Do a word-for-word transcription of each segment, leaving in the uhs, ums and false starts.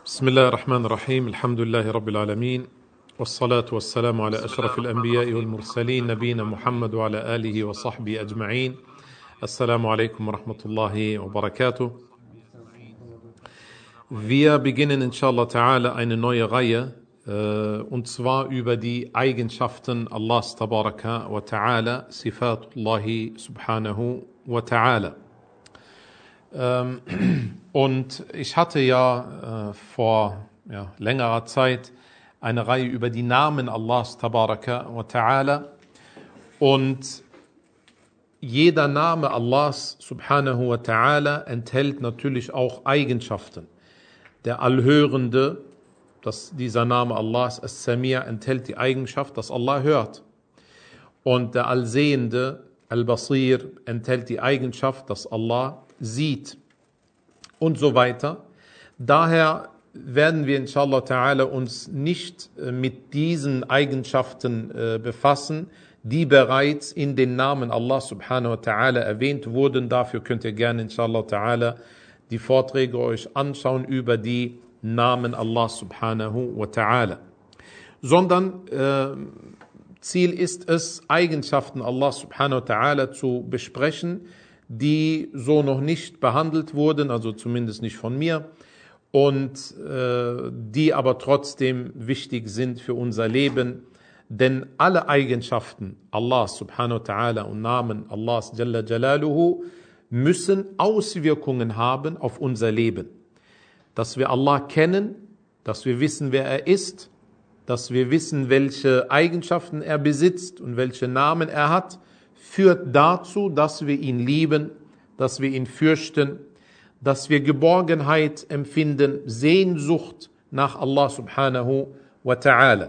بسم الله الرحمن الرحيم الحمد لله رب العالمين والصلاة والسلام على أشرف الأنبياء والمرسلين نبينا محمد وعلى آله وصحبه أجمعين. Assalamu alaikum wa rahmatullahi wa barakatuh. Wir beginnen inshallah ta'ala eine neue Reihe äh, und zwar über die Eigenschaften Allahs tabaraka wa ta'ala, Sifatullahi subhanahu wa ta'ala. Ähm, und ich hatte ja äh, vor ja, längerer Zeit eine Reihe über die Namen Allahs tabaraka wa ta'ala, und jeder Name Allahs subhanahu wa ta'ala enthält natürlich auch Eigenschaften. Der Allhörende, dass dieser Name Allahs, As-Samir, enthält die Eigenschaft, dass Allah hört. Und der Allsehende, Al-Basir, enthält die Eigenschaft, dass Allah sieht. Und so weiter. Daher werden wir inshallah ta'ala uns nicht mit diesen Eigenschaften äh, befassen, die bereits in den Namen Allah subhanahu wa ta'ala erwähnt wurden. Dafür könnt ihr gerne inshallah ta'ala die Vorträge euch anschauen über die Namen Allah subhanahu wa ta'ala. Sondern äh, Ziel ist es, Eigenschaften Allah subhanahu wa ta'ala zu besprechen, die so noch nicht behandelt wurden, also zumindest nicht von mir, und äh, die aber trotzdem wichtig sind für unser Leben. Denn alle Eigenschaften Allahs subhanahu wa ta'ala und Namen Allahs Jalla Jalaluhu müssen Auswirkungen haben auf unser Leben. Dass wir Allah kennen, dass wir wissen, wer er ist, dass wir wissen, welche Eigenschaften er besitzt und welche Namen er hat, führt dazu, dass wir ihn lieben, dass wir ihn fürchten, dass wir Geborgenheit empfinden, Sehnsucht nach Allah subhanahu wa ta'ala.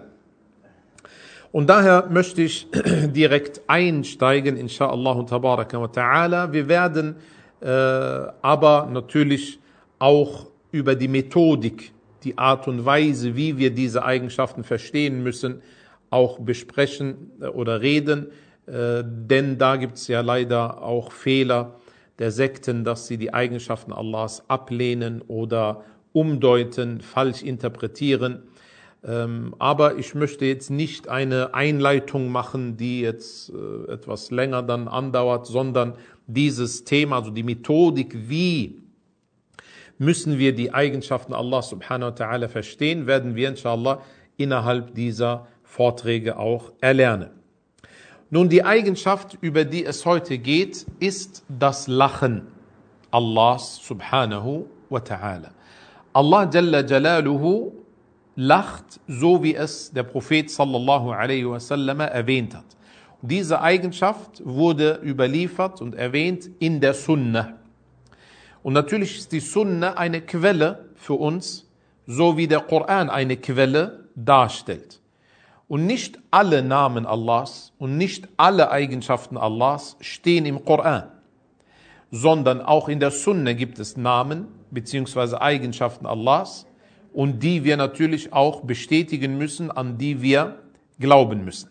Und daher möchte ich direkt einsteigen, insha'Allah tabaraka wa ta'ala. Wir werden äh, aber natürlich auch über die Methodik, die Art und Weise, wie wir diese Eigenschaften verstehen müssen, auch besprechen oder reden. Äh, denn da gibt es ja leider auch Fehler der Sekten, dass sie die Eigenschaften Allahs ablehnen oder umdeuten, falsch interpretieren. Aber ich möchte jetzt nicht eine Einleitung machen, die jetzt äh, etwas länger dann andauert, sondern dieses Thema, also die Methodik, wie müssen wir die Eigenschaften Allah subhanahu wa ta'ala verstehen, werden wir inshallah innerhalb dieser Vorträge auch erlernen. Nun, die Eigenschaft, über die es heute geht, ist das Lachen Allahs subhanahu wa ta'ala. Allah Jalla Jalaluhu lacht, so wie es der Prophet sallallahu alaihi wasallam erwähnt hat. Und diese Eigenschaft wurde überliefert und erwähnt in der Sunna. Und natürlich ist die Sunna eine Quelle für uns, so wie der Koran eine Quelle darstellt. Und nicht alle Namen Allahs und nicht alle Eigenschaften Allahs stehen im Koran, sondern auch in der Sunna gibt es Namen bzw. Eigenschaften Allahs, und die wir natürlich auch bestätigen müssen, an die wir glauben müssen.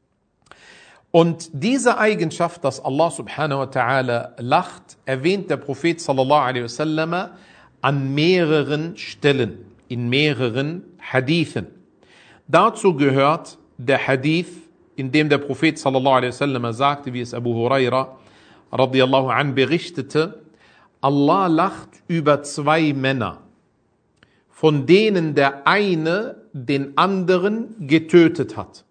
Und diese Eigenschaft, dass Allah subhanahu wa ta'ala lacht, erwähnt der Prophet sallallahu alaihi wasallam an mehreren Stellen, in mehreren Hadithen. Dazu gehört der Hadith, in dem der Prophet sallallahu alaihi wasallam sagte, wie es Abu Huraira radiyallahu an berichtete, Allah lacht über zwei Männer, von denen der eine den anderen getötet hat.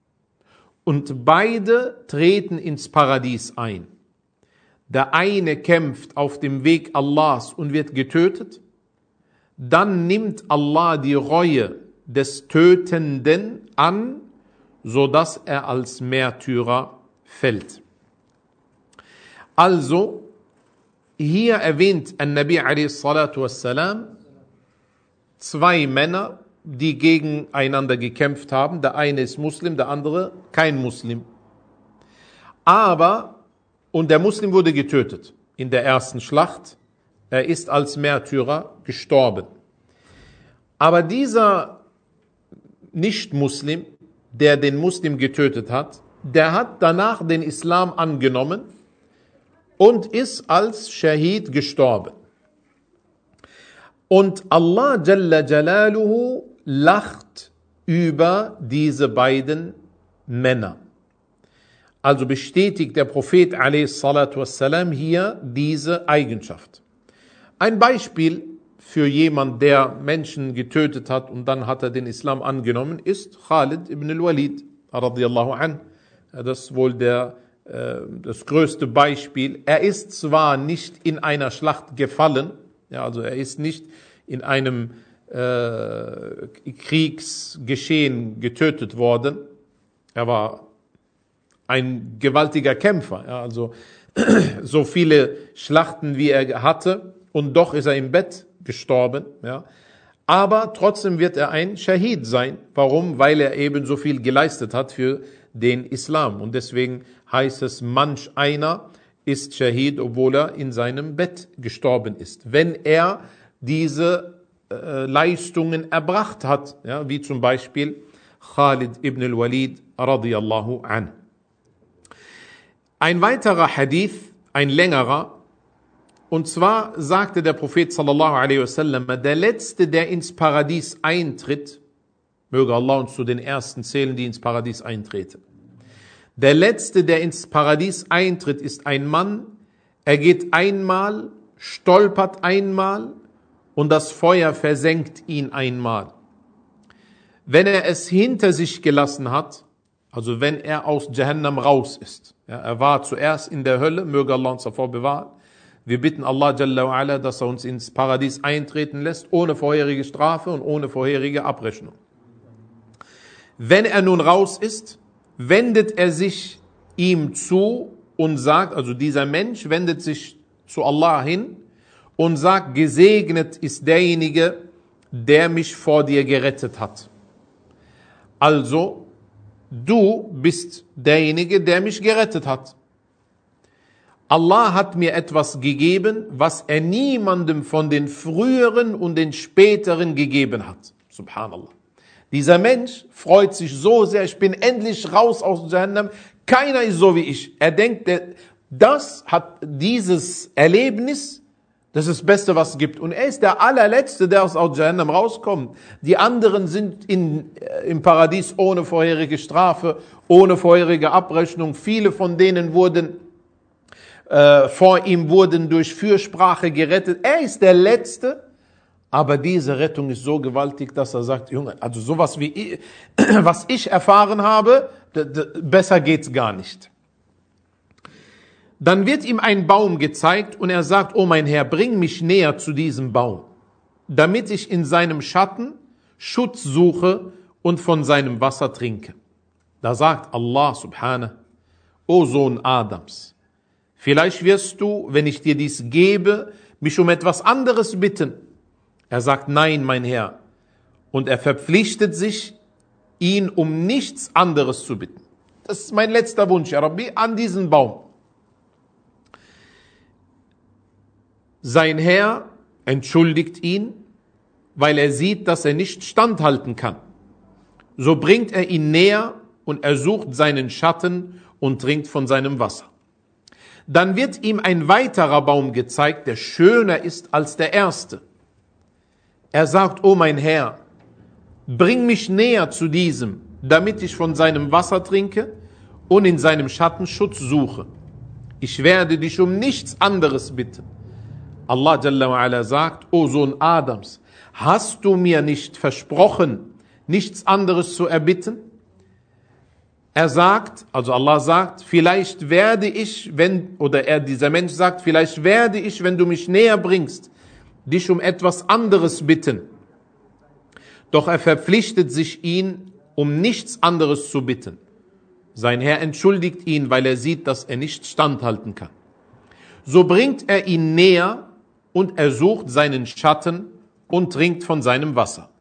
Und beide treten ins Paradies ein. Der eine kämpft auf dem Weg Allahs und wird getötet. Dann nimmt Allah die Reue des Tötenden an, sodass er als Märtyrer fällt. Also, hier erwähnt An-Nabi a.s. zwei Männer, die gegeneinander gekämpft haben. Der eine ist Muslim, der andere kein Muslim. Aber, und der Muslim wurde getötet in der ersten Schlacht. Er ist als Märtyrer gestorben. Aber dieser Nicht-Muslim, der den Muslim getötet hat, der hat danach den Islam angenommen und ist als Schahid gestorben. Und Allah Jalla Jalaluhu lacht über diese beiden Männer. Also bestätigt der Prophet a.s.w. hier diese Eigenschaft. Ein Beispiel für jemand, der Menschen getötet hat und dann hat er den Islam angenommen, ist Khalid ibn al-Walid radiyallahu anh. Das ist wohl der, äh, das größte Beispiel. Er ist zwar nicht in einer Schlacht gefallen, ja, also er ist nicht in einem äh, Kriegsgeschehen getötet worden. Er war ein gewaltiger Kämpfer, ja, also so viele Schlachten wie er hatte und doch ist er im Bett gestorben, ja. Aber trotzdem wird er ein Schahid sein. Warum? Weil er eben so viel geleistet hat für den Islam. Und deswegen heißt es, manch einer ist Schahid, obwohl er in seinem Bett gestorben ist. Wenn er diese äh, Leistungen erbracht hat, ja, wie zum Beispiel Khalid ibn al-Walid radiyallahu anh. Ein weiterer Hadith, ein längerer, und zwar sagte der Prophet sallallahu alaihi wasallam, der Letzte, der ins Paradies eintritt, möge Allah uns zu den Ersten zählen, die ins Paradies eintreten. Der Letzte, der ins Paradies eintritt, ist ein Mann, er geht einmal, stolpert einmal und das Feuer versenkt ihn einmal. Wenn er es hinter sich gelassen hat, also wenn er aus Jahannam raus ist, ja, er war zuerst in der Hölle, möge Allah uns davor bewahren. Wir bitten Allah Jalla wa Ala, dass er uns ins Paradies eintreten lässt, ohne vorherige Strafe und ohne vorherige Abrechnung. Wenn er nun raus ist, wendet er sich ihm zu und sagt, also dieser Mensch wendet sich zu Allah hin und sagt, gesegnet ist derjenige, der mich vor dir gerettet hat. Also, du bist derjenige, der mich gerettet hat. Allah hat mir etwas gegeben, was er niemandem von den früheren und den späteren gegeben hat. Subhanallah. Dieser Mensch freut sich so sehr, ich bin endlich raus aus Jahannam. Keiner ist so wie ich. Er denkt, das hat dieses Erlebnis, das ist das Beste, was es gibt. Und er ist der allerletzte, der aus Jahannam rauskommt. Die anderen sind in, im Paradies ohne vorherige Strafe, ohne vorherige Abrechnung. Viele von denen wurden äh, vor ihm wurden durch Fürsprache gerettet. Er ist der Letzte, aber diese Rettung ist so gewaltig, dass er sagt, Junge, also sowas wie ich, was ich erfahren habe, d- d- besser geht's gar nicht. Dann wird ihm ein Baum gezeigt und er sagt, oh mein Herr, bring mich näher zu diesem Baum, damit ich in seinem Schatten Schutz suche und von seinem Wasser trinke. Da sagt Allah subhanahu, o Sohn Adams, vielleicht wirst du, wenn ich dir dies gebe, mich um etwas anderes bitten. Er sagt, nein, mein Herr. Und er verpflichtet sich, ihn um nichts anderes zu bitten. Das ist mein letzter Wunsch, Ya Rabbi, an diesen Baum. Sein Herr entschuldigt ihn, weil er sieht, dass er nicht standhalten kann. So bringt er ihn näher und er sucht seinen Schatten und trinkt von seinem Wasser. Dann wird ihm ein weiterer Baum gezeigt, der schöner ist als der erste. Er sagt, oh mein Herr, bring mich näher zu diesem, damit ich von seinem Wasser trinke und in seinem Schatten Schutz suche. Ich werde dich um nichts anderes bitten. Allah Jalla wa Ala sagt, o Sohn Adams, hast du mir nicht versprochen, nichts anderes zu erbitten? Er sagt, also Allah sagt, vielleicht werde ich, wenn, oder er, dieser Mensch sagt, vielleicht werde ich, wenn du mich näher bringst, dich um etwas anderes bitten. Doch er verpflichtet sich, ihn um nichts anderes zu bitten. Sein Herr entschuldigt ihn, weil er sieht, dass er nicht standhalten kann. So bringt er ihn näher und er sucht seinen Schatten und trinkt von seinem Wasser.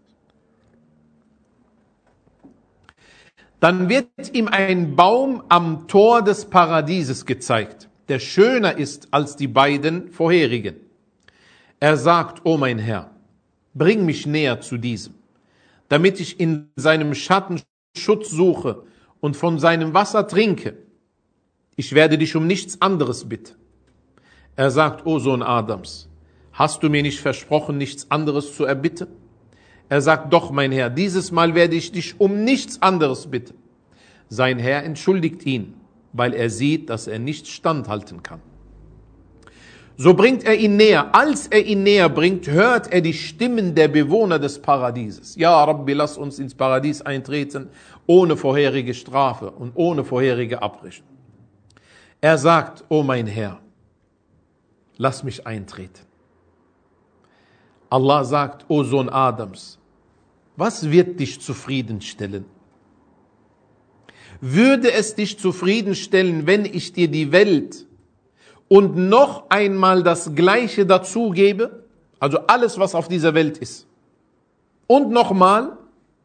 Dann wird ihm ein Baum am Tor des Paradieses gezeigt, der schöner ist als die beiden vorherigen. Er sagt, o mein Herr, bring mich näher zu diesem, damit ich in seinem Schatten Schutz suche und von seinem Wasser trinke. Ich werde dich um nichts anderes bitten. Er sagt, o Sohn Adams, hast du mir nicht versprochen, nichts anderes zu erbitten? Er sagt, doch, mein Herr, dieses Mal werde ich dich um nichts anderes bitten. Sein Herr entschuldigt ihn, weil er sieht, dass er nicht standhalten kann. So bringt er ihn näher. Als er ihn näher bringt, hört er die Stimmen der Bewohner des Paradieses. Ja, Rabbi, lass uns ins Paradies eintreten, ohne vorherige Strafe und ohne vorherige Abrechnung. Er sagt, oh mein Herr, lass mich eintreten. Allah sagt, o Sohn Adams, was wird dich zufriedenstellen? Würde es dich zufriedenstellen, wenn ich dir die Welt und noch einmal das Gleiche dazu gebe? Also alles, was auf dieser Welt ist. Und nochmal,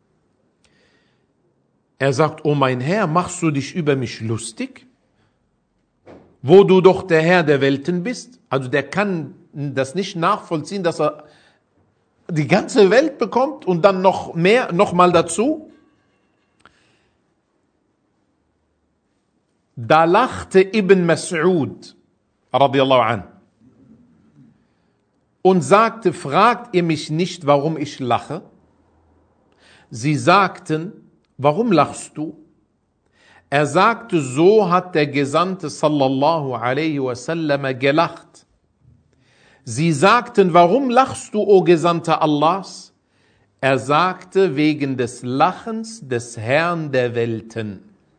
er sagt, oh mein Herr, machst du dich über mich lustig? Wo du doch der Herr der Welten bist? Also der kann das nicht nachvollziehen, dass er die ganze Welt bekommt und dann noch mehr, noch mal dazu. Da lachte Ibn Mas'ud, radiallahu an, und sagte, fragt ihr mich nicht, warum ich lache? Sie sagten, warum lachst du? Er sagte, so hat der Gesandte sallallahu alaihi wasallam gelacht. Sie sagten, warum lachst du, o Gesandter Allahs? Er sagte, wegen des Lachens des Herrn der Welten.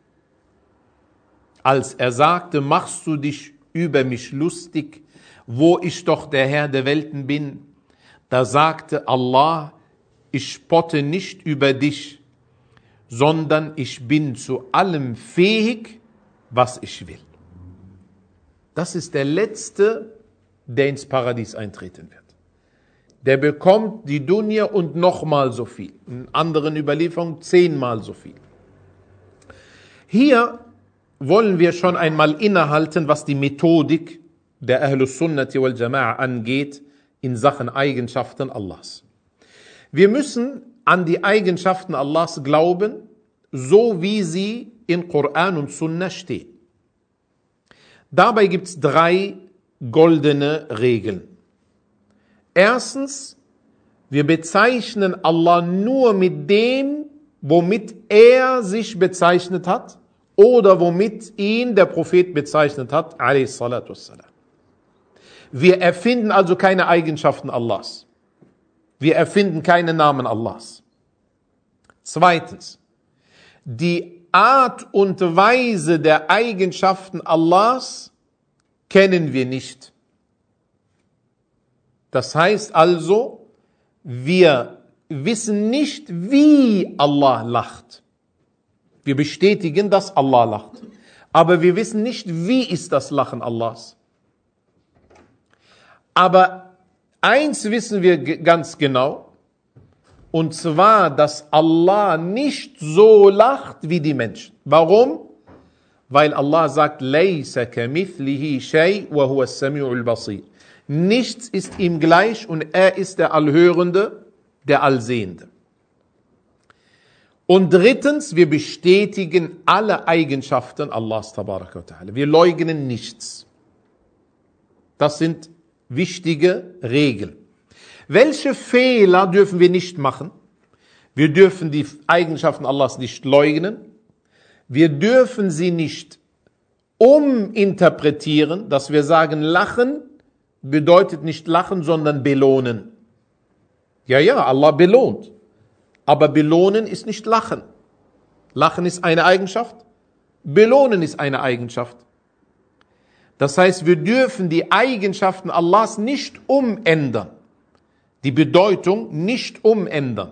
Als er sagte, machst du dich über mich lustig, wo ich doch der Herr der Welten bin, da sagte Allah, ich spotte nicht über dich, sondern ich bin zu allem fähig, was ich will. Das ist der Letzte, der ins Paradies eintreten wird. Der bekommt die Dunya und nochmal so viel. In anderen Überlieferungen zehnmal so viel. Hier wollen wir schon einmal innehalten, was die Methodik der Ahlus Sunnati wal Jama'a angeht in Sachen Eigenschaften Allahs. Wir müssen an die Eigenschaften Allahs glauben, so wie sie in Koran und Sunna stehen. Dabei gibt es drei goldene Regeln. Erstens, wir bezeichnen Allah nur mit dem, womit er sich bezeichnet hat oder womit ihn der Prophet bezeichnet hat, alayhi salatu wassalam. Wir erfinden also keine Eigenschaften Allahs. Wir erfinden keine Namen Allahs. Zweitens, die Art und Weise der Eigenschaften Allahs kennen wir nicht. Das heißt also, wir wissen nicht, wie Allah lacht. Wir bestätigen, dass Allah lacht. Aber wir wissen nicht, wie ist das Lachen Allahs. Aber eins wissen wir ganz genau, und zwar, dass Allah nicht so lacht wie die Menschen. Warum? Weil Allah sagt, لَيْسَ كَمِثْلِهِ شَيْءٍ وَهُوَ السَّمِيعُ الْبَصِيرُ. Nichts ist ihm gleich und er ist der Allhörende, der Allsehende. Und drittens, wir bestätigen alle Eigenschaften Allahs tabaraka wa ta'ala. Wir leugnen nichts. Das sind wichtige Regeln. Welche Fehler dürfen wir nicht machen? Wir dürfen die Eigenschaften Allahs nicht leugnen. Wir dürfen sie nicht uminterpretieren, dass wir sagen, lachen bedeutet nicht lachen, sondern belohnen. Ja, ja, Allah belohnt. Aber belohnen ist nicht lachen. Lachen ist eine Eigenschaft, belohnen ist eine Eigenschaft. Das heißt, wir dürfen die Eigenschaften Allahs nicht umändern. Die Bedeutung nicht umändern.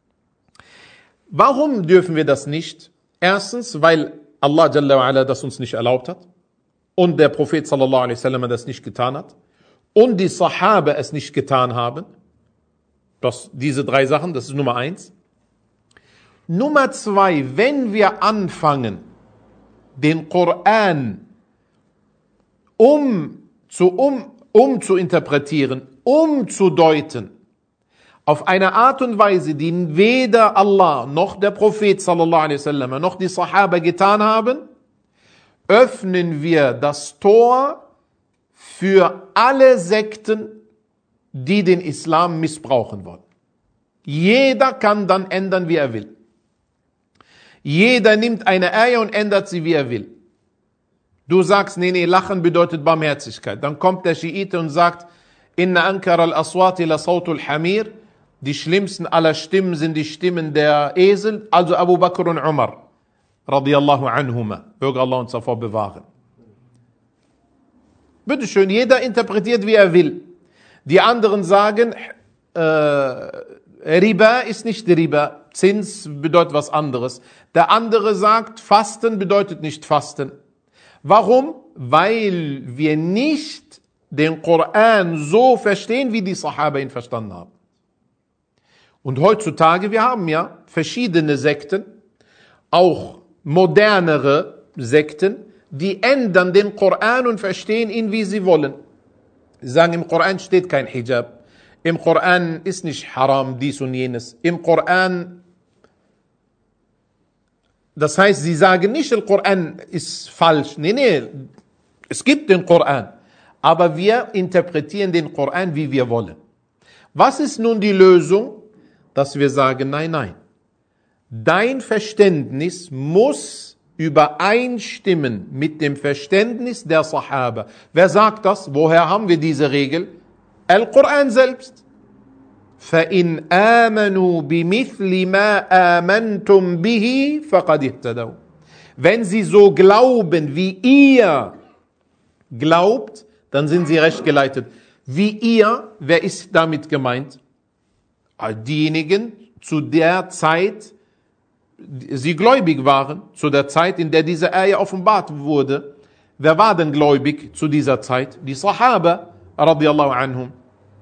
Warum dürfen wir das nicht? Erstens, weil Allah Jalla wa Ala das uns nicht erlaubt hat und der Prophet sallallahu alaihi wasallam das nicht getan hat und die Sahaba es nicht getan haben. Das, diese drei Sachen, das ist Nummer eins. Nummer zwei, wenn wir anfangen, den Koran um zu, um, um zu interpretieren, umzudeuten, auf eine Art und Weise, die weder Allah noch der Prophet sallallahu alaihi wasallam noch die Sahaba getan haben, öffnen wir das Tor für alle Sekten die den Islam missbrauchen wollen. Jeder kann dann ändern, wie er will. Jeder nimmt eine Eier und ändert sie, wie er will. Du sagst, nee, nee, Lachen bedeutet Barmherzigkeit. Dann kommt der Schiite und sagt, Inna ankara al-aswati la sawtul hamir. Die schlimmsten aller Stimmen sind die Stimmen der Esel, also Abu Bakr und Umar, radiyallahu anhuma. Möge Allah uns davor bewahren. Bitte schön, jeder interpretiert, wie er will. Die anderen sagen, äh, Riba ist nicht Riba, Zins bedeutet was anderes. Der andere sagt, Fasten bedeutet nicht Fasten. Warum? Weil wir nicht den Koran so verstehen, wie die Sahaba ihn verstanden haben. Und heutzutage, wir haben ja verschiedene Sekten, auch modernere Sekten, die ändern den Koran und verstehen ihn, wie sie wollen. Sie sagen, im Koran steht kein Hijab. Im Koran ist nicht haram, dies und jenes. Im Koran, das heißt, sie sagen nicht, der Koran ist falsch. Nee, nee, es gibt den Koran. Aber wir interpretieren den Koran, wie wir wollen. Was ist nun die Lösung? Dass wir sagen, nein, nein. Dein Verständnis muss übereinstimmen mit dem Verständnis der Sahaba. Wer sagt das? Woher haben wir diese Regel? Al-Quran selbst. فَإِنْ آمَنُوا بِمِثْلِ مَا آمَنْتُمْ بِهِ فَقَدْ اهْتَدَوْا. Wenn sie so glauben, wie ihr glaubt, dann sind sie recht geleitet. Wie ihr, wer ist damit gemeint? Diejenigen, zu der Zeit, sie gläubig waren, zu der Zeit, in der diese Ayah offenbart wurde. Wer war denn gläubig zu dieser Zeit? Die Sahaba, radiyallahu anhum.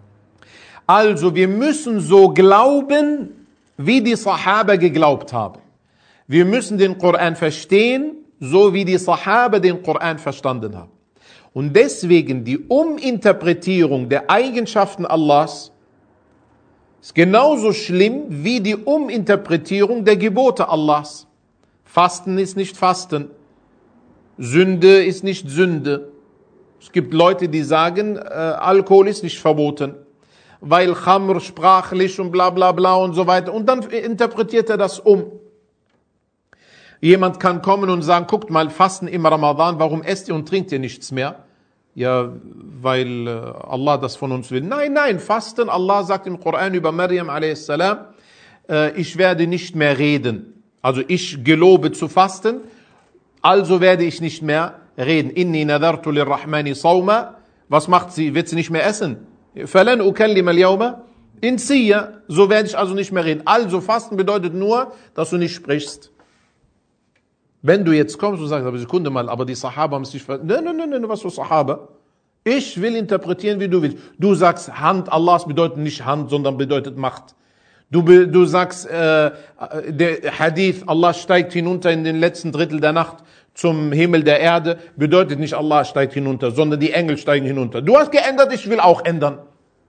Also, wir müssen so glauben, wie die Sahaba geglaubt haben. Wir müssen den Koran verstehen, so wie die Sahaba den Koran verstanden haben. Und deswegen die Uminterpretierung der Eigenschaften Allahs ist genauso schlimm wie die Uminterpretierung der Gebote Allahs. Fasten ist nicht Fasten. Sünde ist nicht Sünde. Es gibt Leute, die sagen, äh, Alkohol ist nicht verboten, weil Khamr sprachlich und bla bla bla und so weiter. Und dann interpretiert er das um. Jemand kann kommen und sagen, guckt mal, Fasten im Ramadan, warum esst ihr und trinkt ihr nichts mehr? Ja, weil Allah das von uns will. Nein, nein, Fasten, Allah sagt im Koran über Maryam a s. Äh, ich werde nicht mehr reden. Also ich gelobe zu fasten, also werde ich nicht mehr reden. Inni nadartu lirrahmani sawma. Was macht sie? Wird sie nicht mehr essen? Falan ukallima al-yawma insiya. So werde ich also nicht mehr reden. Also Fasten bedeutet nur, dass du nicht sprichst. Wenn du jetzt kommst und sagst, aber Sekunde mal, aber die Sahaba haben es nicht ver... Nein, nein, nein, nein, was für Sahaba? Ich will interpretieren, wie du willst. Du sagst, Hand Allahs bedeutet nicht Hand, sondern bedeutet Macht. Du, du sagst, äh, der Hadith, Allah steigt hinunter in den letzten Drittel der Nacht zum Himmel der Erde, bedeutet nicht Allah steigt hinunter, sondern die Engel steigen hinunter. Du hast geändert, ich will auch ändern.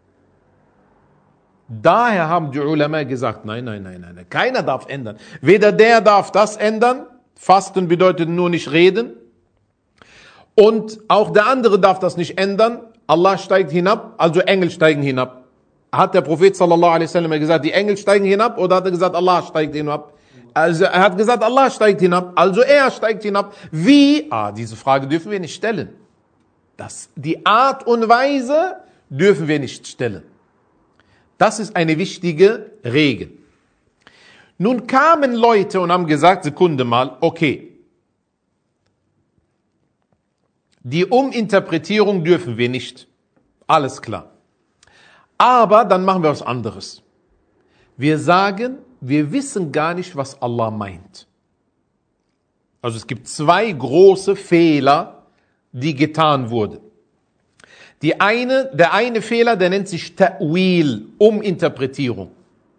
Daher haben die Ulama gesagt, nein, nein, nein, nein, keiner darf ändern. Weder der darf das ändern, Fasten bedeutet nur nicht reden. Und auch der andere darf das nicht ändern. Allah steigt hinab, also Engel steigen hinab. Hat der Prophet sallallahu alaihi wasallam gesagt, die Engel steigen hinab, oder hat er gesagt, Allah steigt hinab? Also er hat gesagt, Allah steigt hinab, also er steigt hinab. Wie? Ah, diese Frage dürfen wir nicht stellen. Das, die Art und Weise dürfen wir nicht stellen. Das ist eine wichtige Regel. Nun kamen Leute und haben gesagt, Sekunde mal, okay, die Uminterpretierung dürfen wir nicht. Alles klar. Aber dann machen wir was anderes. Wir sagen, wir wissen gar nicht, was Allah meint. Also es gibt zwei große Fehler, die getan wurden. Die eine, der eine Fehler, der nennt sich Ta'wil, Uminterpretierung.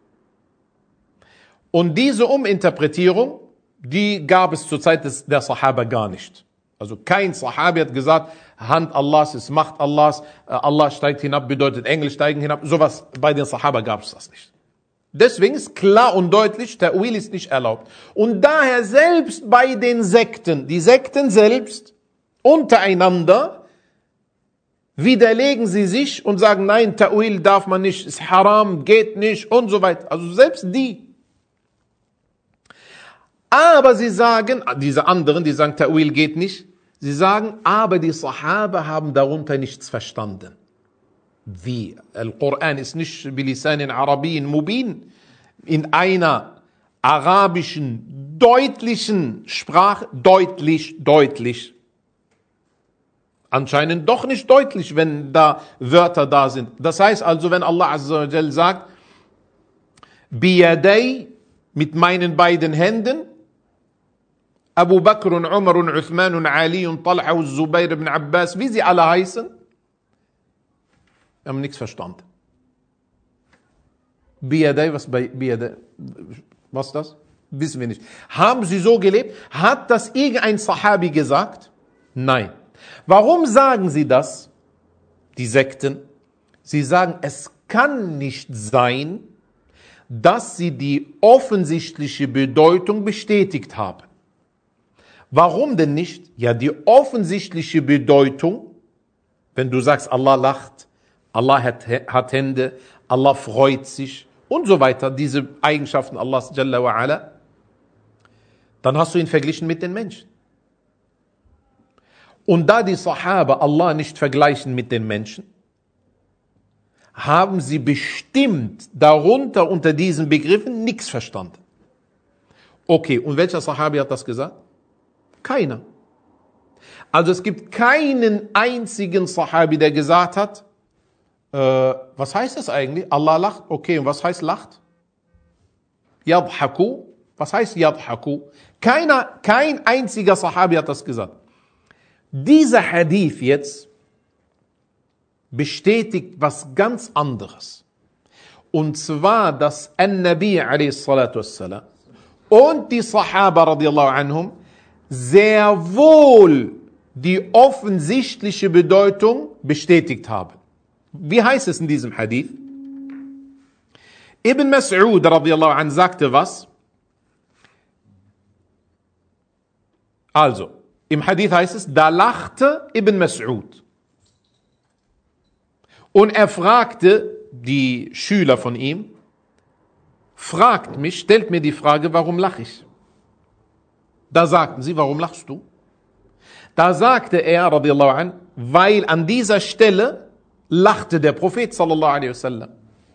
Und diese Uminterpretierung, die gab es zur Zeit des, der Sahaba gar nicht. Also kein Sahabi hat gesagt, Hand Allahs ist Macht Allahs, Allah steigt hinab, bedeutet Engel steigen hinab. Sowas bei den Sahaba gab es das nicht. Deswegen ist klar und deutlich, Ta'wil ist nicht erlaubt. Und daher selbst bei den Sekten, die Sekten selbst untereinander widerlegen sie sich und sagen, nein, Ta'wil darf man nicht, ist haram, geht nicht und so weiter. Also selbst die. Aber sie sagen, diese anderen, die sagen, Ta'wil geht nicht, sie sagen, aber die Sahaba haben darunter nichts verstanden. Wie? Al-Quran ist nicht bilisanin Arabiyyin mubin, in einer arabischen, deutlichen Sprache, deutlich, deutlich. Anscheinend doch nicht deutlich, wenn da Wörter da sind. Das heißt also, wenn Allah Azza wa Jal sagt, Biyadai, mit meinen beiden Händen, Abu Bakr und Umar und Uthman und Ali und Talha und Zubair ibn Abbas, wie sie alle heißen, haben nichts verstanden. Biyadai, was bei Biyadai, was ist das? Wissen wir nicht. Haben sie so gelebt? Hat das irgendein Sahabi gesagt? Nein. Warum sagen sie das, die Sekten? Sie sagen, es kann nicht sein, dass sie die offensichtliche Bedeutung bestätigt haben. Warum denn nicht? Ja, die offensichtliche Bedeutung, wenn du sagst, Allah lacht, Allah hat, hat Hände, Allah freut sich und so weiter, diese Eigenschaften Allahs Jalla wa Ala, dann hast du ihn verglichen mit den Menschen. Und da die Sahaba Allah nicht vergleichen mit den Menschen, haben sie bestimmt darunter unter diesen Begriffen nichts verstanden. Okay, und welcher Sahabi hat das gesagt? Keiner. Also es gibt keinen einzigen Sahabi, der gesagt hat, äh, was heißt das eigentlich? Allah lacht. Okay, und was heißt lacht? Yadhaku. Was heißt Yadhaku? Keiner, kein einziger Sahabi hat das gesagt. Dieser Hadith jetzt bestätigt was ganz anderes. Und zwar, dass An-Nabi alayhi salatu wassalam und die Sahaba radiallahu anhum sehr wohl die offensichtliche Bedeutung bestätigt haben. Wie heißt es in diesem Hadith? Ibn Mas'ud radiallahu anhu sagte was? Also, im Hadith heißt es, da lachte Ibn Mas'ud. Und er fragte die Schüler von ihm, fragt mich, stellt mir die Frage, warum lache ich? Da sagten sie, warum lachst du? Da sagte er, radiallahu anh, weil an dieser Stelle lachte der Prophet sallallahu alaihi wasallam.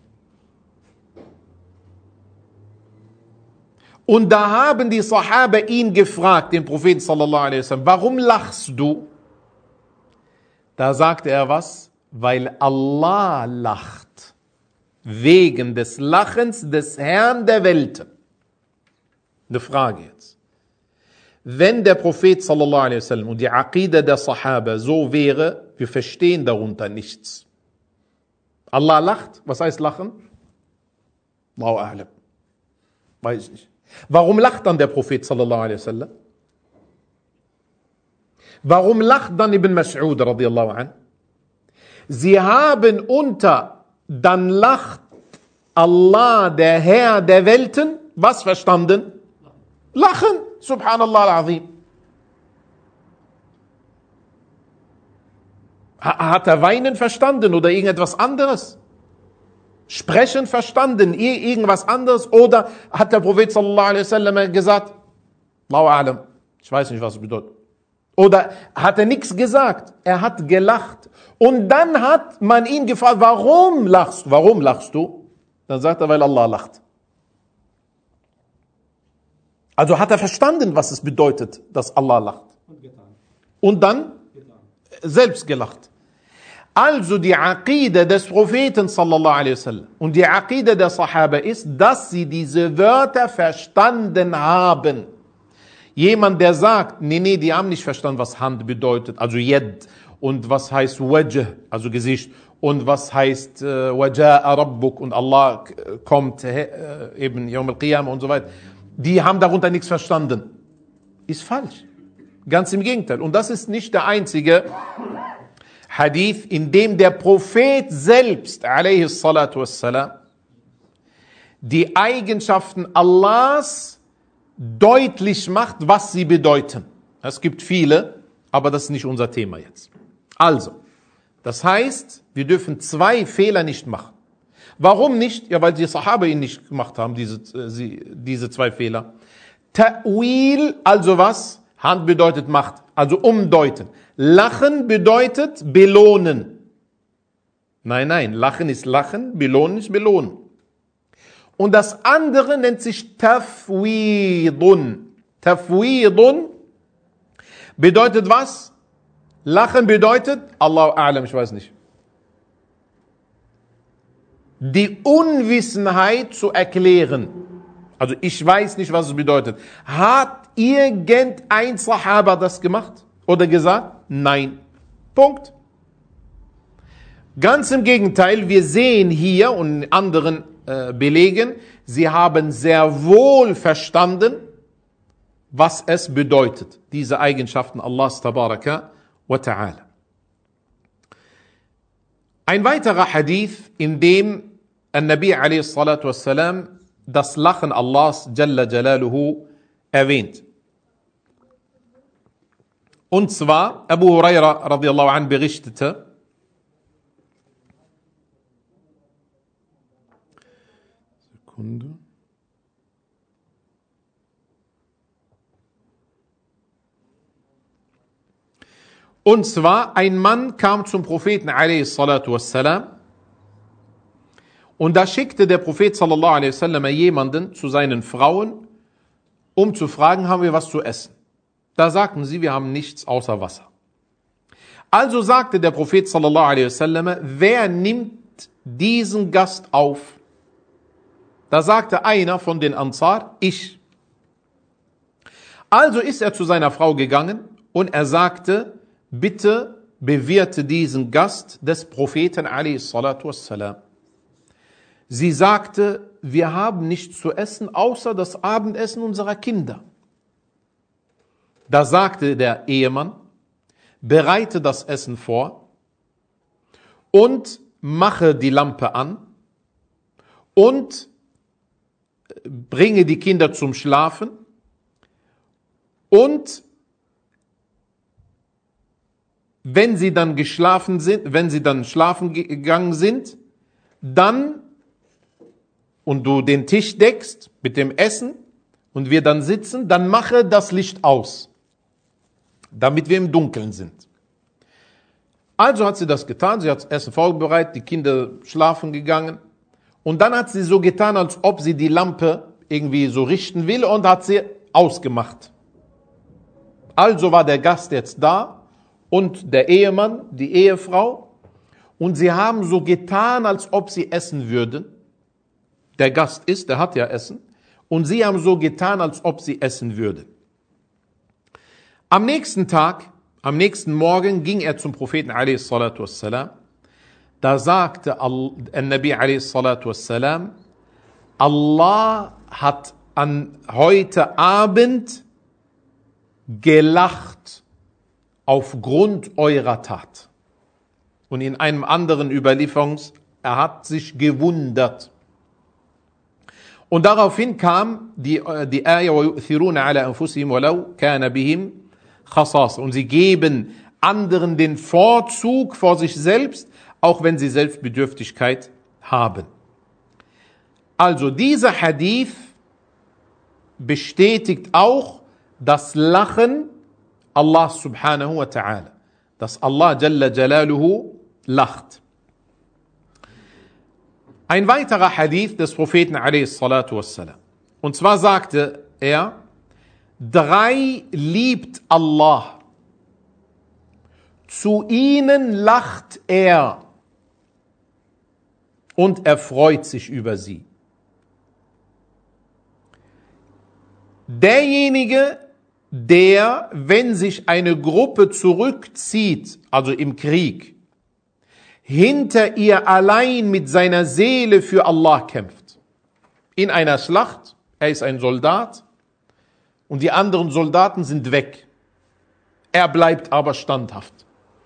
Und da haben die Sahaba ihn gefragt, den Propheten sallallahu alaihi wasallam, warum lachst du? Da sagte er was? Weil Allah lacht. Wegen des Lachens des Herrn der Welten. Eine Frage jetzt. Wenn der Prophet sallallahu alaihi wasallam und die Aqida der Sahaba so wäre, wir verstehen darunter nichts. Allah lacht. Was heißt lachen? Allahu a'lam. Weiß ich nicht. Warum lacht dann der Prophet sallallahu alaihi wasallam? Warum lacht dann Ibn Mas'ud radiallahu anh? Sie haben unter dann lacht Allah, der Herr der Welten, was verstanden? Lachen. Subhanallah al-Azim. Hat er weinen verstanden oder irgendetwas anderes? Sprechen verstanden, irgendwas anderes? Oder hat der Prophet sallallahu alaihi wasallam gesagt, Allahu a'lam, ich weiß nicht, was es bedeutet. Oder hat er nichts gesagt? Er hat gelacht. Und dann hat man ihn gefragt, warum lachst du? Warum lachst du? Dann sagt er, weil Allah lacht. Also hat er verstanden, was es bedeutet, dass Allah lacht. Und dann selbst gelacht. Also die Aqida des Propheten sallallahu alaihi wasallam und die Aqida der Sahaba ist, dass sie diese Wörter verstanden haben. Jemand, der sagt, nee, nee, die haben nicht verstanden, was Hand bedeutet, also Yad, und was heißt Wajh, also Gesicht, und was heißt äh, Waja'a Rabbuk, und Allah kommt äh, eben Yawm al-Qiyamah und so weiter. Die haben darunter nichts verstanden. Ist falsch. Ganz im Gegenteil. Und das ist nicht der einzige Hadith, in dem der Prophet selbst, alayhi salatu wassalam, die Eigenschaften Allahs deutlich macht, was sie bedeuten. Es gibt viele, aber das ist nicht unser Thema jetzt. Also, Das heißt, wir dürfen zwei Fehler nicht machen. Warum nicht? Ja, weil die Sahaba ihn nicht gemacht haben, diese, äh, sie, diese zwei Fehler. Ta'wil, also was? Hand bedeutet Macht, also umdeuten. Lachen bedeutet belohnen. Nein, nein, Lachen ist Lachen, belohnen ist belohnen. Und das andere nennt sich Tafwidun. Tafwidun bedeutet was? Lachen bedeutet, Allahu A'lam, ich weiß nicht. Die Unwissenheit zu erklären. Also ich weiß nicht, was es bedeutet. Hat irgendein Sahaba das gemacht oder gesagt? Nein. Punkt. Ganz im Gegenteil, wir sehen hier und in anderen äh, Belegen, sie haben sehr wohl verstanden, was es bedeutet, diese Eigenschaften Allahs Tabaraka wa Ta'ala. Ein weiterer Hadith, in dem An-Nabi alayhi salatu wassalam das Lachen Allahs Jalla Jalaluhu erwähnt. Und zwar, Abu Huraira radiallahu anh berichtete, Sekunde. Und zwar, ein Mann kam zum Propheten alayhi salatu wassalam und da schickte der Prophet sallallahu alaihi wasallam jemanden zu seinen Frauen, um zu fragen, haben wir was zu essen? Da sagten sie, wir haben nichts außer Wasser. Also sagte der Prophet sallallahu alaihi wasallam, wer nimmt diesen Gast auf? Da sagte einer von den Ansar, ich. Also ist er zu seiner Frau gegangen und er sagte, bitte bewirte diesen Gast des Propheten alayhi salatu wassalam. Sie sagte, wir haben nichts zu essen, außer das Abendessen unserer Kinder. Da sagte der Ehemann, bereite das Essen vor und mache die Lampe an und bringe die Kinder zum Schlafen und wenn sie dann geschlafen sind, wenn sie dann schlafen gegangen sind, dann und du den Tisch deckst mit dem Essen und wir dann sitzen, dann mache das Licht aus, damit wir im Dunkeln sind. Also hat sie das getan, sie hat das Essen vorbereitet, die Kinder schlafen gegangen und dann hat sie so getan, als ob sie die Lampe irgendwie so richten will und hat sie ausgemacht. Also war der Gast jetzt da und der Ehemann, die Ehefrau und sie haben so getan, als ob sie essen würden. Der Gast isst, der hat ja Essen. Und sie haben so getan, als ob sie essen würden. Am nächsten Tag, am nächsten Morgen ging er zum Propheten alayhi salatu wassalam. Da sagte An-Nabi alayhi salatu wassalam, Allah hat an heute Abend gelacht aufgrund eurer Tat. Und in einem anderen Überlieferungs, er hat sich gewundert. Und daraufhin kam die, die Ayah, وَيُؤْثِرُونَ عَلَى أَنفُسِهِمْ وَلَوْ كَانَ بِهِمْ خَصَاصَةٌ. Und sie geben anderen den Vorzug vor sich selbst, auch wenn sie Selbstbedürftigkeit haben. Also dieser Hadith bestätigt auch das Lachen Allah subhanahu wa ta'ala. Dass Allah Jalla Jalaluhu lacht. Ein weiterer Hadith des Propheten alayhi salatu wassalam. Und zwar sagte er, drei liebt Allah. Zu ihnen lacht er und er freut sich über sie. Derjenige, der, wenn sich eine Gruppe zurückzieht, also im Krieg, hinter ihr allein mit seiner Seele für Allah kämpft. In einer Schlacht, er ist ein Soldat und die anderen Soldaten sind weg. Er bleibt aber standhaft.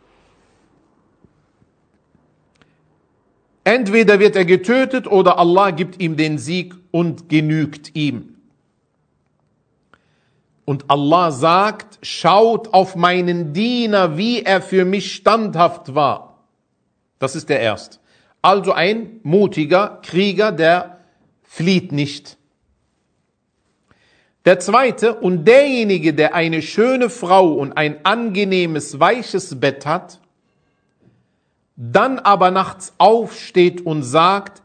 Entweder wird er getötet oder Allah gibt ihm den Sieg und genügt ihm. Und Allah sagt, schaut auf meinen Diener, wie er für mich standhaft war. Das ist der Erste. Also ein mutiger Krieger, der flieht nicht. Der Zweite, und derjenige, der eine schöne Frau und ein angenehmes, weiches Bett hat, dann aber nachts aufsteht und sagt,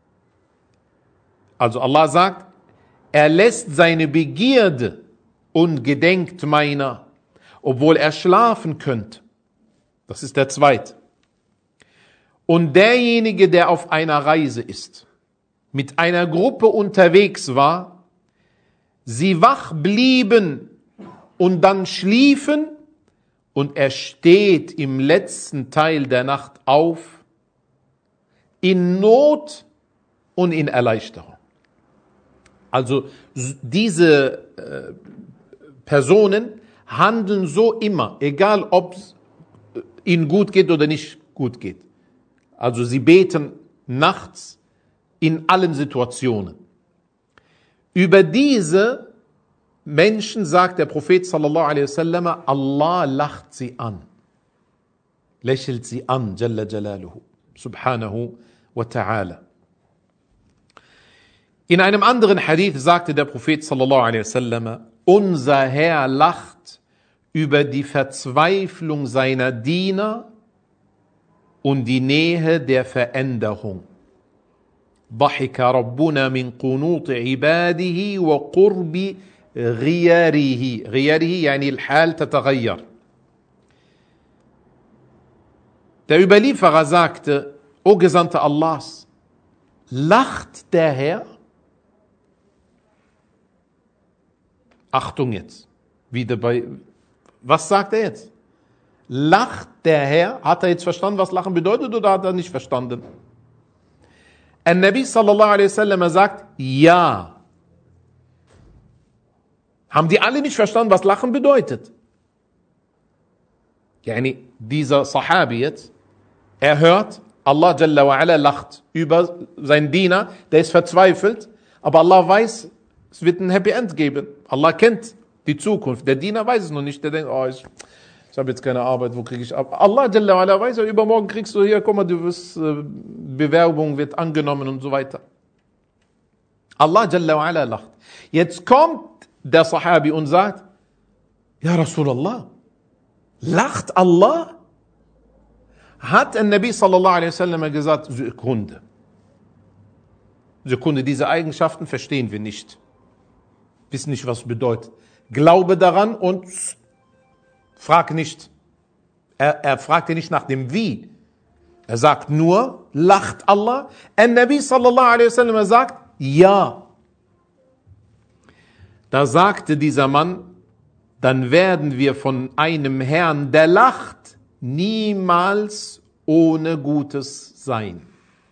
also Allah sagt, er lässt seine Begierde und gedenkt meiner, obwohl er schlafen könnte. Das ist der Zweite. Und derjenige, der auf einer Reise ist, mit einer Gruppe unterwegs war, sie wach blieben und dann schliefen, und er steht im letzten Teil der Nacht auf, in Not und in Erleichterung. Also diese äh, Personen handeln so immer, egal ob es ihnen gut geht oder nicht gut geht. Also sie beten nachts in allen Situationen. Über diese Menschen sagt der Prophet sallallahu alaihi wasallam, Allah lacht sie an, lächelt sie an, Jalla Jalaluhu, subhanahu wa ta'ala. In einem anderen Hadith sagte der Prophet sallallahu alaihi wasallam, unser Herr lacht über die Verzweiflung seiner Diener und die Nähe der Veränderung. ضحك ربنا من قنوط عباده وقرب غياره غياره يعني الحال تتغير. Der Überlieferer sagte, O Gesandter Allahs, lacht der Herr? Achtung jetzt, wieder bei, was sagt er jetzt? Lacht der Herr? Hat er jetzt verstanden, was Lachen bedeutet, oder hat er nicht verstanden? An-Nabi sallallahu alaihi wasallam sagt, ja. Haben die alle nicht verstanden, was Lachen bedeutet? Yani, dieser Sahabi jetzt, er hört, Allah Jalla wa Ala lacht über seinen Diener, der ist verzweifelt, aber Allah weiß, es wird ein Happy End geben. Allah kennt die Zukunft. Der Diener weiß es noch nicht, der denkt, oh, ich, ich habe jetzt keine Arbeit, wo kriege ich ab? Allah Jalla wa Ala weiß, übermorgen kriegst du hier, guck mal, du wirst, äh, Bewerbung wird angenommen und so weiter. Allah Jalla wa Ala lacht. Jetzt kommt der Sahabi und sagt, ja Rasulallah, lacht Allah? Hat ein Nabi sallallahu alaihi wasallam gesagt, Sekunde. Sekunde, diese Eigenschaften verstehen wir nicht. Wissen nicht, was es bedeutet. Glaube daran und frag nicht. Er, er fragte nicht nach dem Wie. Er sagt nur, lacht Allah? Ein Nabi sallallahu alaihi wasallam sagt, ja. Da sagte dieser Mann, dann werden wir von einem Herrn, der lacht, niemals ohne Gutes sein.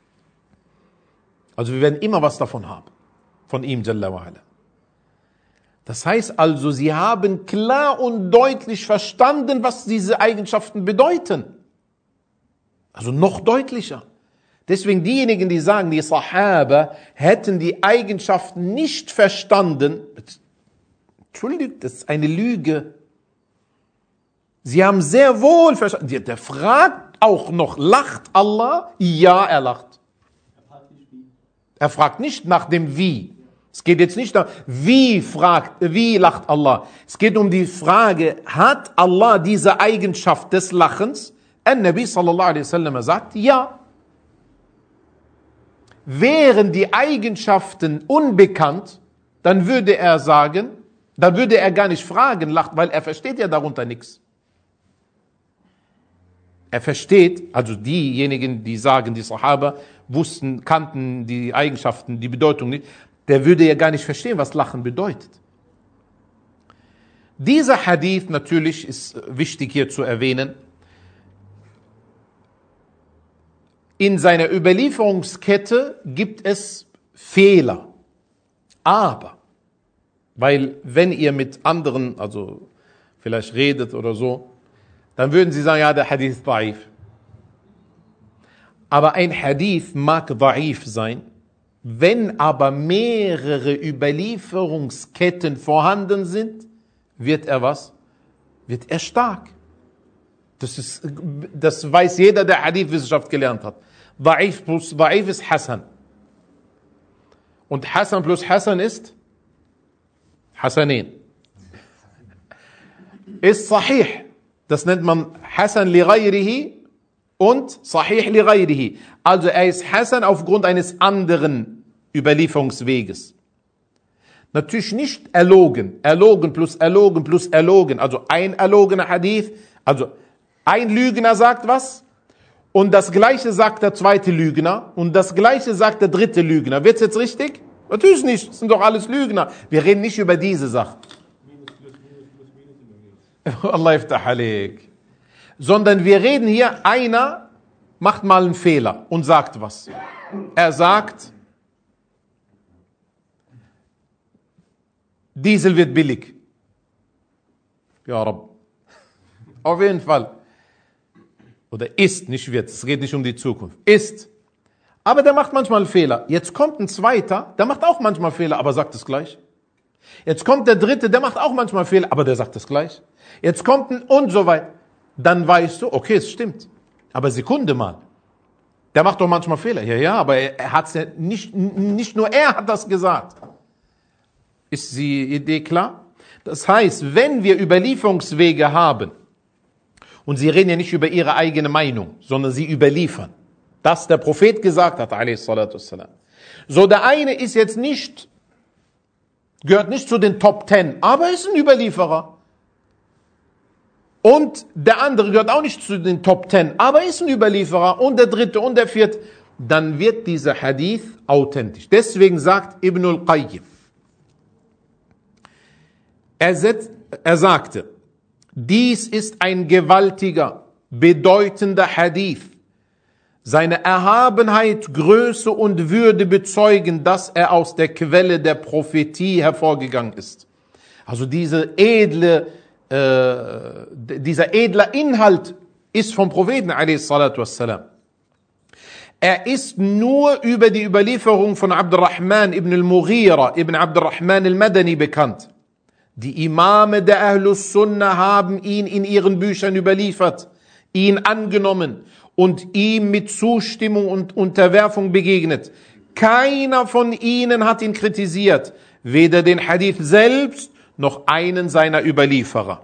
Also wir werden immer was davon haben, von ihm Jalla wa Ala. Das heißt also, sie haben klar und deutlich verstanden, was diese Eigenschaften bedeuten. Also noch deutlicher. Deswegen diejenigen, die sagen, die Sahaba hätten die Eigenschaften nicht verstanden, Entschuldigung, das ist eine Lüge. Sie haben sehr wohl verstanden. Der fragt auch noch, lacht Allah? Ja, er lacht. Er fragt nicht nach dem Wie. Es geht jetzt nicht darum, wie fragt, wie lacht Allah. Es geht um die Frage, hat Allah diese Eigenschaft des Lachens? An-Nabi sallallahu alaihi wasallam sagt, ja. Wären die Eigenschaften unbekannt, dann würde er sagen, dann würde er gar nicht fragen, lacht, weil er versteht ja darunter nichts. Er versteht, also diejenigen, die sagen, die Sahaba wussten, kannten die Eigenschaften, die Bedeutung nicht, der würde ja gar nicht verstehen, was Lachen bedeutet. Dieser Hadith natürlich ist wichtig hier zu erwähnen. In seiner Überlieferungskette gibt es Fehler. Aber, weil wenn ihr mit anderen, also vielleicht redet oder so, dann würden sie sagen, ja, der Hadith ist da'if. Aber ein Hadith mag da'if sein, wenn aber mehrere Überlieferungsketten vorhanden sind, wird er was? Wird er stark. Das ist, das weiß jeder, der Hadith-Wissenschaft gelernt hat. Da'if plus Da'if ist Hasan. Und Hasan plus Hasan ist Hasanin. Ist Sahih. Das nennt man Hasan li ghayrihi und Sahih li ghayrihi. Also er ist Hasan aufgrund eines anderen Überlieferungsweges. Natürlich nicht erlogen. Erlogen plus erlogen plus erlogen. Also ein erlogener Hadith. Also ein Lügner sagt was und das Gleiche sagt der zweite Lügner und das Gleiche sagt der dritte Lügner. Wird's jetzt richtig? Natürlich nicht. Das sind doch alles Lügner. Wir reden nicht über diese Sachen. Allah yaftah alik. Sondern wir reden hier, einer macht mal einen Fehler und sagt was. Er sagt, Diesel wird billig. Ja, Rabb. Auf jeden Fall. Oder ist, nicht wird. Es geht nicht um die Zukunft. Ist. Aber der macht manchmal einen Fehler. Jetzt kommt ein zweiter, der macht auch manchmal Fehler, aber sagt es gleich. Jetzt kommt der dritte, der macht auch manchmal Fehler, aber der sagt es gleich. Jetzt kommt ein und so weiter. Dann weißt du, okay, es stimmt. Aber Sekunde mal. Der macht doch manchmal Fehler. Ja, ja, aber er hat's ja nicht, nicht nur er hat das gesagt. Ist die Idee klar? Das heißt, wenn wir Überlieferungswege haben, und sie reden ja nicht über ihre eigene Meinung, sondern sie überliefern, das der Prophet gesagt hat, alaihi salatu wassalam. So, der eine ist jetzt nicht, gehört nicht zu den Top Ten, aber ist ein Überlieferer. Und der andere gehört auch nicht zu den Top Ten, aber ist ein Überlieferer. Und der dritte und der vierte. Dann wird dieser Hadith authentisch. Deswegen sagt Ibn al-Qayyim, er, setzt, er sagte, dies ist ein gewaltiger, bedeutender Hadith. Seine Erhabenheit, Größe und Würde bezeugen, dass er aus der Quelle der Prophetie hervorgegangen ist. Also diese edle, äh, dieser edle Inhalt ist vom Propheten alaihi salatu wassalam. Er ist nur über die Überlieferung von Abdurrahman ibn al-Mughira ibn Abdurrahman al-Madani bekannt. Die Imame der Ahlus Sunnah haben ihn in ihren Büchern überliefert, ihn angenommen und ihm mit Zustimmung und Unterwerfung begegnet. Keiner von ihnen hat ihn kritisiert, weder den Hadith selbst noch einen seiner Überlieferer.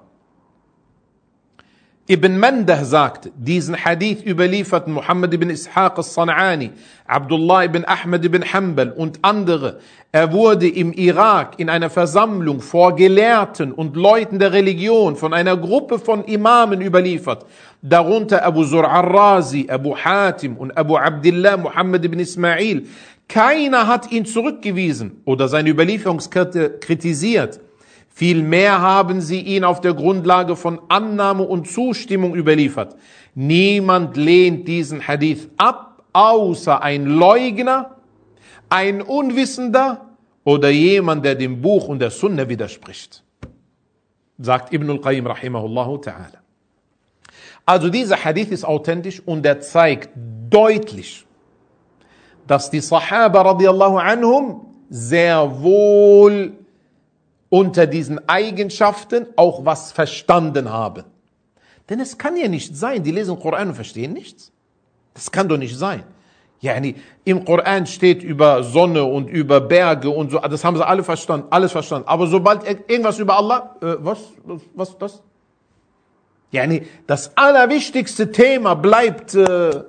Ibn Mandah sagte, diesen Hadith überlieferten Muhammad ibn Ishaq al-San'ani, Abdullah ibn Ahmad ibn Hanbal und andere. Er wurde im Irak in einer Versammlung vor Gelehrten und Leuten der Religion von einer Gruppe von Imamen überliefert, darunter Abu Zur al-Razi, Abu Hatim und Abu Abdillah Muhammad ibn Ismail. Keiner hat ihn zurückgewiesen oder seine Überlieferungskette kritisiert. Vielmehr haben sie ihn auf der Grundlage von Annahme und Zustimmung überliefert. Niemand lehnt diesen Hadith ab, außer ein Leugner, ein Unwissender oder jemand, der dem Buch und der Sunna widerspricht. Sagt Ibn al-Qayyim rahimahullahu ta'ala. Also dieser Hadith ist authentisch und er zeigt deutlich, dass die Sahaba radiallahu anhum sehr wohl unter diesen Eigenschaften auch was verstanden haben. Denn es kann ja nicht sein, die lesen Koran und verstehen nichts. Das kann doch nicht sein. Yani, im Koran steht über Sonne und über Berge und so, das haben sie alle verstanden, alles verstanden. Aber sobald irgendwas über Allah, äh, was, was, was ist das? Yani, das allerwichtigste Thema bleibt äh,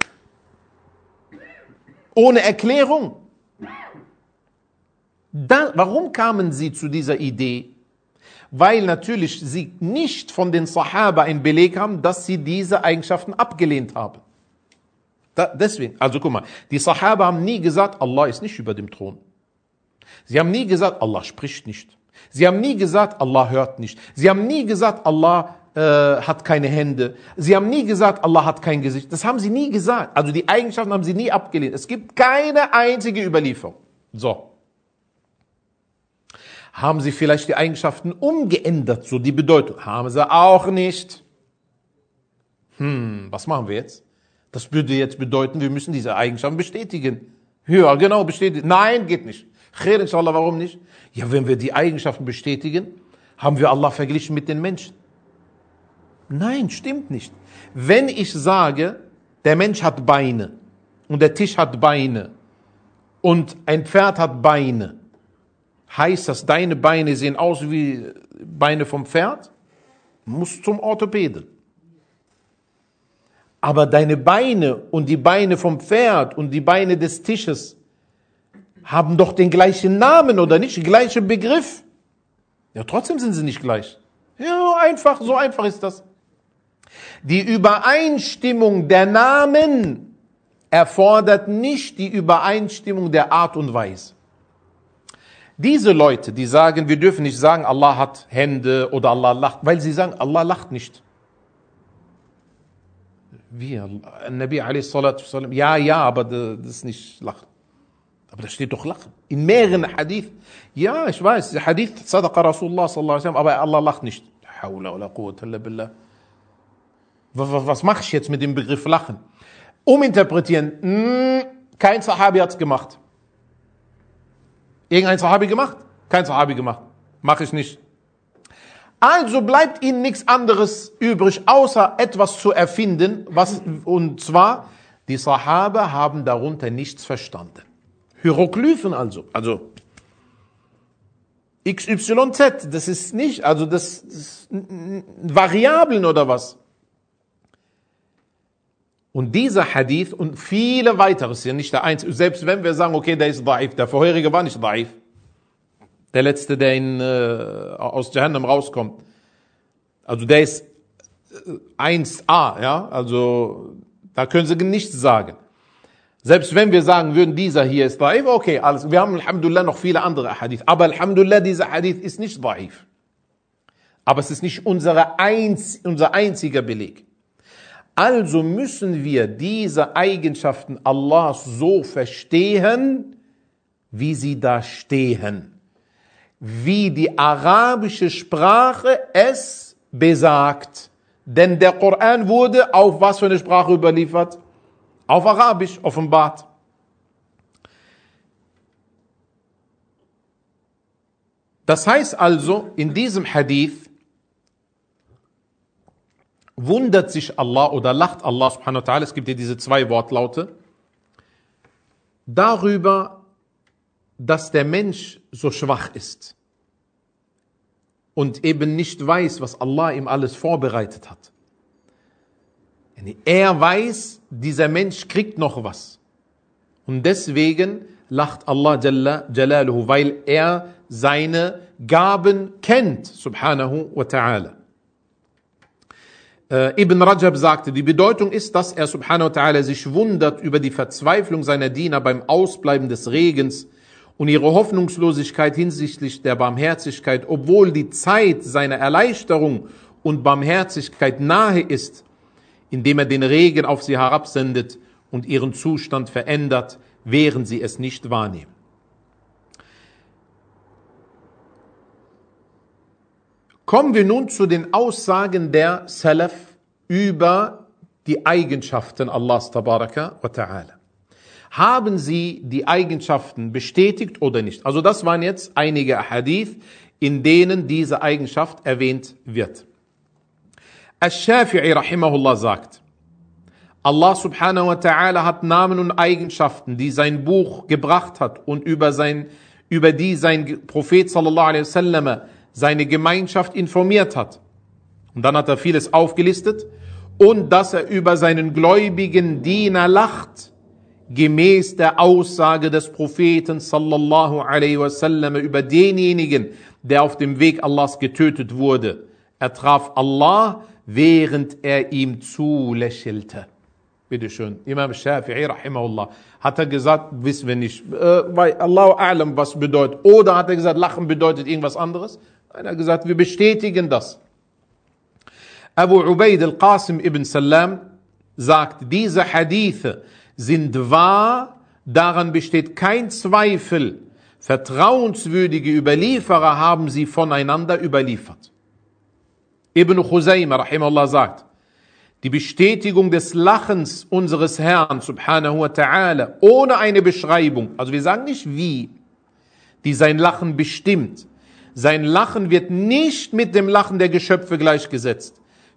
ohne Erklärung. Dann, warum kamen sie zu dieser Idee? Weil natürlich sie nicht von den Sahaba einen Beleg haben, dass sie diese Eigenschaften abgelehnt haben. Da, deswegen, also guck mal, die Sahaba haben nie gesagt, Allah ist nicht über dem Thron. Sie haben nie gesagt, Allah spricht nicht. Sie haben nie gesagt, Allah hört nicht. Sie haben nie gesagt, Allah äh, hat keine Hände. Sie haben nie gesagt, Allah hat kein Gesicht. Das haben sie nie gesagt. Also die Eigenschaften haben sie nie abgelehnt. Es gibt keine einzige Überlieferung. So. Haben sie vielleicht die Eigenschaften umgeändert, so die Bedeutung? Haben sie auch nicht. Hm, was machen wir jetzt? Das würde jetzt bedeuten, wir müssen diese Eigenschaften bestätigen. Ja, genau, bestätigen. Nein, geht nicht. Khair, inshallah, warum nicht? Ja, wenn wir die Eigenschaften bestätigen, haben wir Allah verglichen mit den Menschen. Nein, stimmt nicht. Wenn ich sage, der Mensch hat Beine und der Tisch hat Beine und ein Pferd hat Beine, heißt das, deine Beine sehen aus wie Beine vom Pferd? Muss zum Orthopäden. Aber deine Beine und die Beine vom Pferd und die Beine des Tisches haben doch den gleichen Namen oder nicht, den gleichen Begriff. Ja, trotzdem sind sie nicht gleich. Ja, einfach, so einfach ist das. Die Übereinstimmung der Namen erfordert nicht die Übereinstimmung der Art und Weise. Diese Leute, die sagen, wir dürfen nicht sagen, Allah hat Hände oder Allah lacht, weil sie sagen, Allah lacht nicht. Wie? Nabi a.s. Ja, ja, aber das ist nicht Lachen. Aber da steht doch Lachen. In mehreren Hadith. Ja, ich weiß, der Hadith, Sadaqa Rasulullah sallallahu alaihi wasallam, aber Allah lacht nicht. Hawla wala quwwata illa billah. Was mache ich jetzt mit dem Begriff Lachen? Uminterpretieren. Kein Sahabi hat's gemacht. Irgendein Sahabi gemacht? Kein Sahabi gemacht. Mache ich nicht. Also bleibt ihnen nichts anderes übrig, außer etwas zu erfinden, was, und zwar, die Sahaba haben darunter nichts verstanden. Hieroglyphen also, also X Y Z, das ist nicht, also das, das Variablen oder was. Und dieser Hadith und viele weitere, ist ja nicht der einzige, selbst wenn wir sagen, okay, der ist da'if, der vorherige war nicht da'if, der letzte, der in, äh, aus Jahannam rauskommt, also der ist eins a, ja, also da können sie nichts sagen. Selbst wenn wir sagen würden, dieser hier ist da'if, okay, alles, wir haben alhamdulillah noch viele andere Hadith, aber alhamdulillah, dieser Hadith ist nicht da'if. Aber es ist nicht unsere einz, unser einziger Beleg. Also müssen wir diese Eigenschaften Allahs so verstehen, wie sie da stehen. Wie die arabische Sprache es besagt. Denn der Koran wurde auf was für eine Sprache überliefert? Auf Arabisch offenbart. Das heißt also, in diesem Hadith wundert sich Allah oder lacht Allah subhanahu wa ta'ala, es gibt ja diese zwei Wortlaute, darüber, dass der Mensch so schwach ist und eben nicht weiß, was Allah ihm alles vorbereitet hat. Er weiß, dieser Mensch kriegt noch was. Und deswegen lacht Allah Jalla Jalaluhu, weil er seine Gaben kennt, subhanahu wa ta'ala. Äh, Ibn Rajab sagte, die Bedeutung ist, dass er subhanahu wa ta'ala sich wundert über die Verzweiflung seiner Diener beim Ausbleiben des Regens und ihre Hoffnungslosigkeit hinsichtlich der Barmherzigkeit, obwohl die Zeit seiner Erleichterung und Barmherzigkeit nahe ist, indem er den Regen auf sie herabsendet und ihren Zustand verändert, während sie es nicht wahrnehmen. Kommen wir nun zu den Aussagen der Salaf über die Eigenschaften Allahs tabaraka wa ta'ala. Haben sie die Eigenschaften bestätigt oder nicht? Also das waren jetzt einige Hadith, in denen diese Eigenschaft erwähnt wird. Al-Shafi'i rahimahullah sagt, Allah subhanahu wa ta'ala hat Namen und Eigenschaften, die sein Buch gebracht hat und über, sein, über die sein Prophet sallallahu alaihi wasallam seine Gemeinschaft informiert hat. Und dann hat er vieles aufgelistet und dass er über seinen gläubigen Diener lacht, gemäß der Aussage des Propheten sallallahu alaihi wasallam über denjenigen, der auf dem Weg Allahs getötet wurde. Er traf Allah, während er ihm zulächelte. Bitte schön. Imam Shafi'i rahimahullah hat er gesagt, wissen wir nicht, äh, weil Allahu a'lam was bedeutet. Oder hat er gesagt, Lachen bedeutet irgendwas anderes? Nein, er hat gesagt, wir bestätigen das. Abu Ubaid al-Qasim ibn Salam sagt, diese Hadithe sind wahr, daran besteht kein Zweifel. Vertrauenswürdige Überlieferer haben sie voneinander überliefert. Ibn Khuzayma rahimahullah sagt, die Bestätigung des Lachens unseres Herrn subhanahu wa ta'ala ohne eine Beschreibung, also wir sagen nicht wie, die sein Lachen bestimmt. Sein Lachen wird nicht mit dem Lachen der Geschöpfe gleichgesetzt.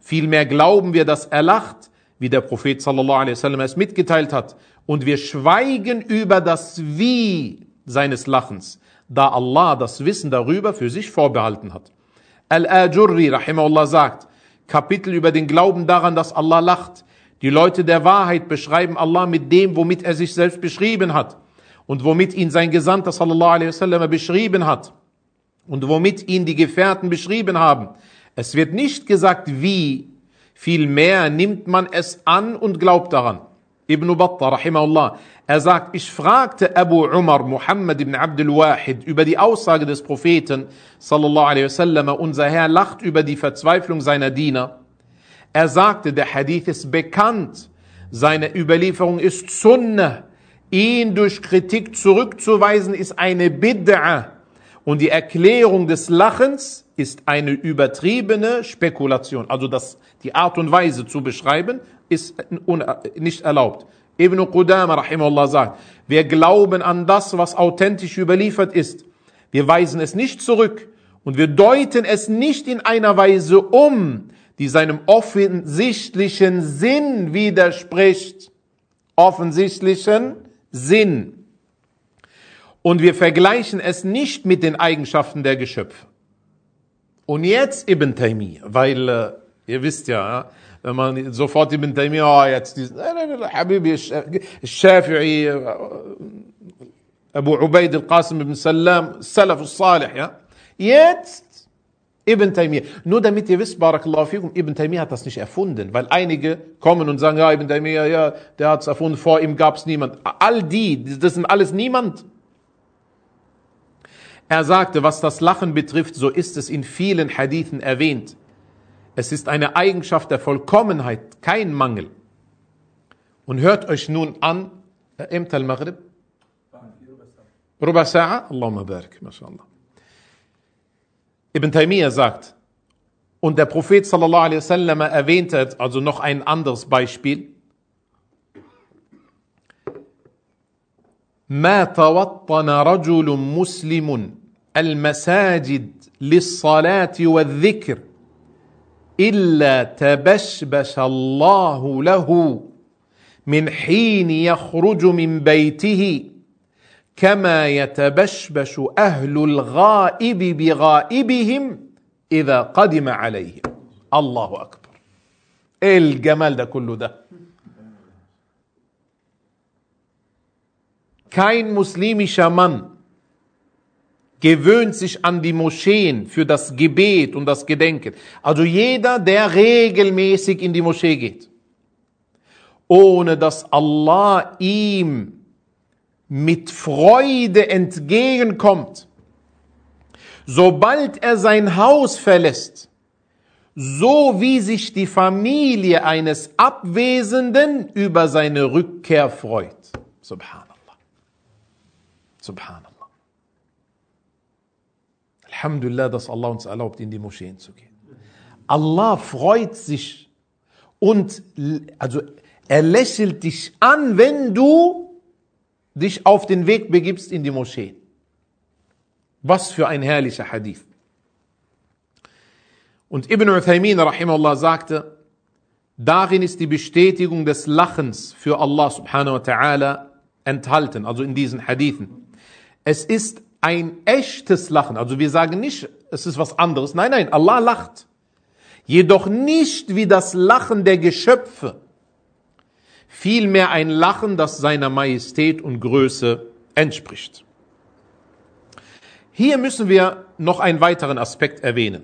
Vielmehr glauben wir, dass er lacht, wie der Prophet sallallahu alaihi wasallam es mitgeteilt hat. Und wir schweigen über das Wie seines Lachens, da Allah das Wissen darüber für sich vorbehalten hat. Al-Ajurri, rahimahullah, sagt, Kapitel über den Glauben daran, dass Allah lacht. Die Leute der Wahrheit beschreiben Allah mit dem, womit er sich selbst beschrieben hat und womit ihn sein Gesandter sallallahu alaihi wasallam beschrieben hat und womit ihn die Gefährten beschrieben haben. Es wird nicht gesagt wie, vielmehr nimmt man es an und glaubt daran. Ibn Battah, rahimahullah, er sagt, ich fragte Abu Umar, Muhammad ibn Abdul Wahid, über die Aussage des Propheten, sallallahu alaihi wasallam, unser Herr lacht über die Verzweiflung seiner Diener. Er sagte, der Hadith ist bekannt, seine Überlieferung ist Sunnah, ihn durch Kritik zurückzuweisen ist eine Bid'a und die Erklärung des Lachens ist eine übertriebene Spekulation. Also das, die Art und Weise zu beschreiben, ist nicht erlaubt. Ibn Qudama, rahimahullah, sagt, wir glauben an das, was authentisch überliefert ist. Wir weisen es nicht zurück und wir deuten es nicht in einer Weise um, die seinem offensichtlichen Sinn widerspricht. Offensichtlichen Sinn. Und wir vergleichen es nicht mit den Eigenschaften der Geschöpfe. Und jetzt Ibn Taymiyyah, weil äh, ihr wisst ja, wenn man sofort Ibn Taymiyyah, oh, jetzt diesen, Habibi, Shafi'i, Abu Ubaid al-Qasim ibn Salam, Salaf al-Salih, ja. Jetzt Ibn Taymiyyah. Nur damit ihr wisst, Barakallahu fikum, Ibn Taymiyyah hat das nicht erfunden, weil einige kommen und sagen, ja, Ibn Taymiyyah, ja, der hat es erfunden, vor ihm gab es niemand. All die, das sind alles niemand. Er sagte, was das Lachen betrifft, so ist es in vielen Hadithen erwähnt. Es ist eine Eigenschaft der Vollkommenheit, kein Mangel. Und hört euch nun an, Imta al-Maghrib? Ruba Sa'a? Allahumma barik, mashallah. Ibn Taymiyyah sagt, und der Prophet sallallahu alaihi wasallam erwähnte, also noch ein anderes Beispiel, ما توطن رجل مسلم المساجد للصلاة والذكر إلا تبشبش الله له من حين يخرج من بيته كما يتبشبش أهل الغائب بغائبهم إذا قدم عليهم. الله أكبر. الجمال ده كله ده. Kein muslimischer Mann gewöhnt sich an die Moscheen für das Gebet und das Gedenken. Also jeder, der regelmäßig in die Moschee geht, ohne dass Allah ihm mit Freude entgegenkommt, sobald er sein Haus verlässt, so wie sich die Familie eines Abwesenden über seine Rückkehr freut. Subhanallah. Subhanallah. Alhamdulillah, dass Allah uns erlaubt, in die Moscheen zu gehen. Allah freut sich und also er lächelt dich an, wenn du dich auf den Weg begibst in die Moscheen. Was für ein herrlicher Hadith. Und Ibn Uthaymin, rahimahullah, sagte, darin ist die Bestätigung des Lachens für Allah subhanahu wa ta'ala enthalten, also in diesen Hadithen. Es ist ein echtes Lachen. Also wir sagen nicht, es ist was anderes. Nein, nein, Allah lacht. Jedoch nicht wie das Lachen der Geschöpfe. Vielmehr ein Lachen, das seiner Majestät und Größe entspricht. Hier müssen wir noch einen weiteren Aspekt erwähnen.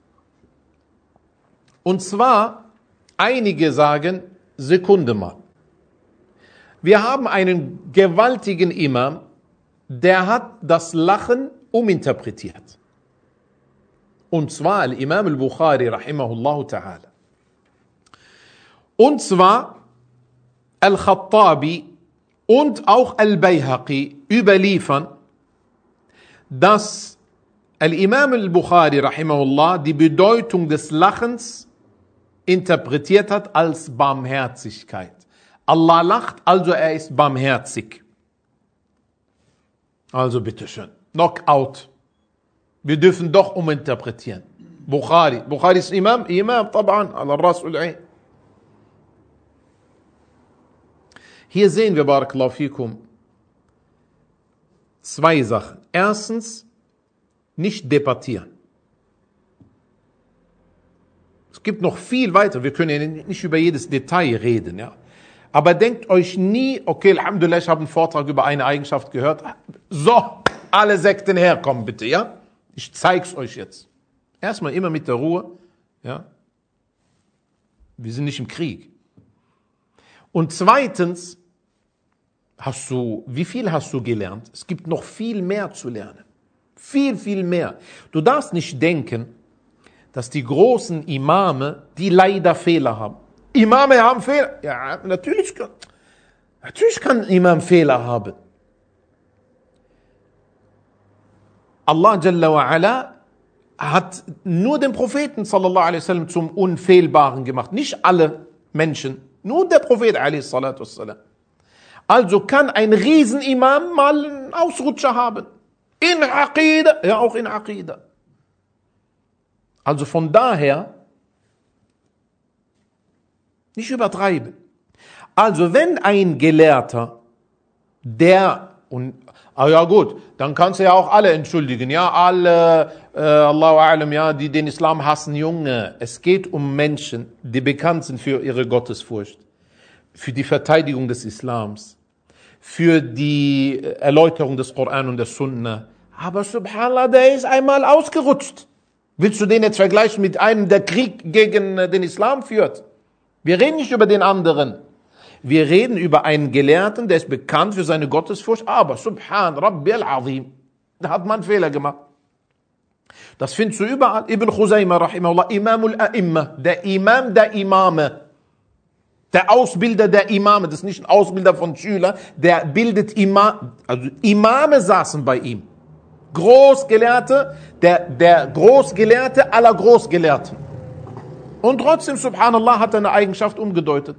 Und zwar, einige sagen, Sekunde mal. Wir haben einen gewaltigen Imam, der hat das Lachen uminterpretiert. Und zwar Al-Imam al-Bukhari, rahimahullahu ta'ala. Und zwar Al-Khattabi und auch Al-Bayhaqi überliefern, dass Al-Imam al-Bukhari, rahimahullah, die Bedeutung des Lachens interpretiert hat als Barmherzigkeit. Allah lacht, also er ist barmherzig. Also bitteschön, Knockout. Wir dürfen doch uminterpretieren. Bukhari. Bukhari ist Imam, Imam, طبعا, على الراس والعين. Hier sehen wir, Barakallahu fikum, zwei Sachen. Erstens, nicht debattieren. Es gibt noch viel weiter. Wir können ja nicht über jedes Detail reden, ja. Aber denkt euch nie, okay, Alhamdulillah, ich habe einen Vortrag über eine Eigenschaft gehört. So, alle Sekten herkommen, bitte, ja. Ich zeig's euch jetzt. Erstmal immer mit der Ruhe, ja. Wir sind nicht im Krieg. Und zweitens, hast du, wie viel hast du gelernt? Es gibt noch viel mehr zu lernen. Viel, viel mehr. Du darfst nicht denken, dass die großen Imame, die leider Fehler haben. Imame haben Fehler. Ja, natürlich kann, natürlich kann ein Imam Fehler haben. Allah Jalla wa Ala hat nur den Propheten sallallahu alaihi wasallam zum Unfehlbaren gemacht. Nicht alle Menschen, nur der Prophet alaihi salatu wassalam. Also kann ein Riesenimam mal einen Ausrutscher haben. In Aqida, ja auch in Aqida. Also von daher nicht übertreiben. Also wenn ein Gelehrter, der, und ah ja gut, dann kannst du ja auch alle entschuldigen, ja, alle, äh, Allahu A'lam, ja, die den Islam hassen, Junge. Es geht um Menschen, die bekannt sind für ihre Gottesfurcht, für die Verteidigung des Islams, für die Erläuterung des Koran und der Sunna. Aber subhanallah, der ist einmal ausgerutscht. Willst du den jetzt vergleichen mit einem, der Krieg gegen den Islam führt? Wir reden nicht über den anderen. Wir reden über einen Gelehrten, der ist bekannt für seine Gottesfurcht, aber subhan Rabbi al-Azim, da hat man Fehler gemacht. Das findest du überall. Ibn Khuzaymah, rahimahullah, Imamul A'imma, der Imam der Imame, der Ausbilder der Imame, das ist nicht ein Ausbilder von Schülern, der bildet Imam, also Imame saßen bei ihm. Großgelehrte, der, der Großgelehrte aller Großgelehrten. Und trotzdem, subhanallah, hat er eine Eigenschaft umgedeutet.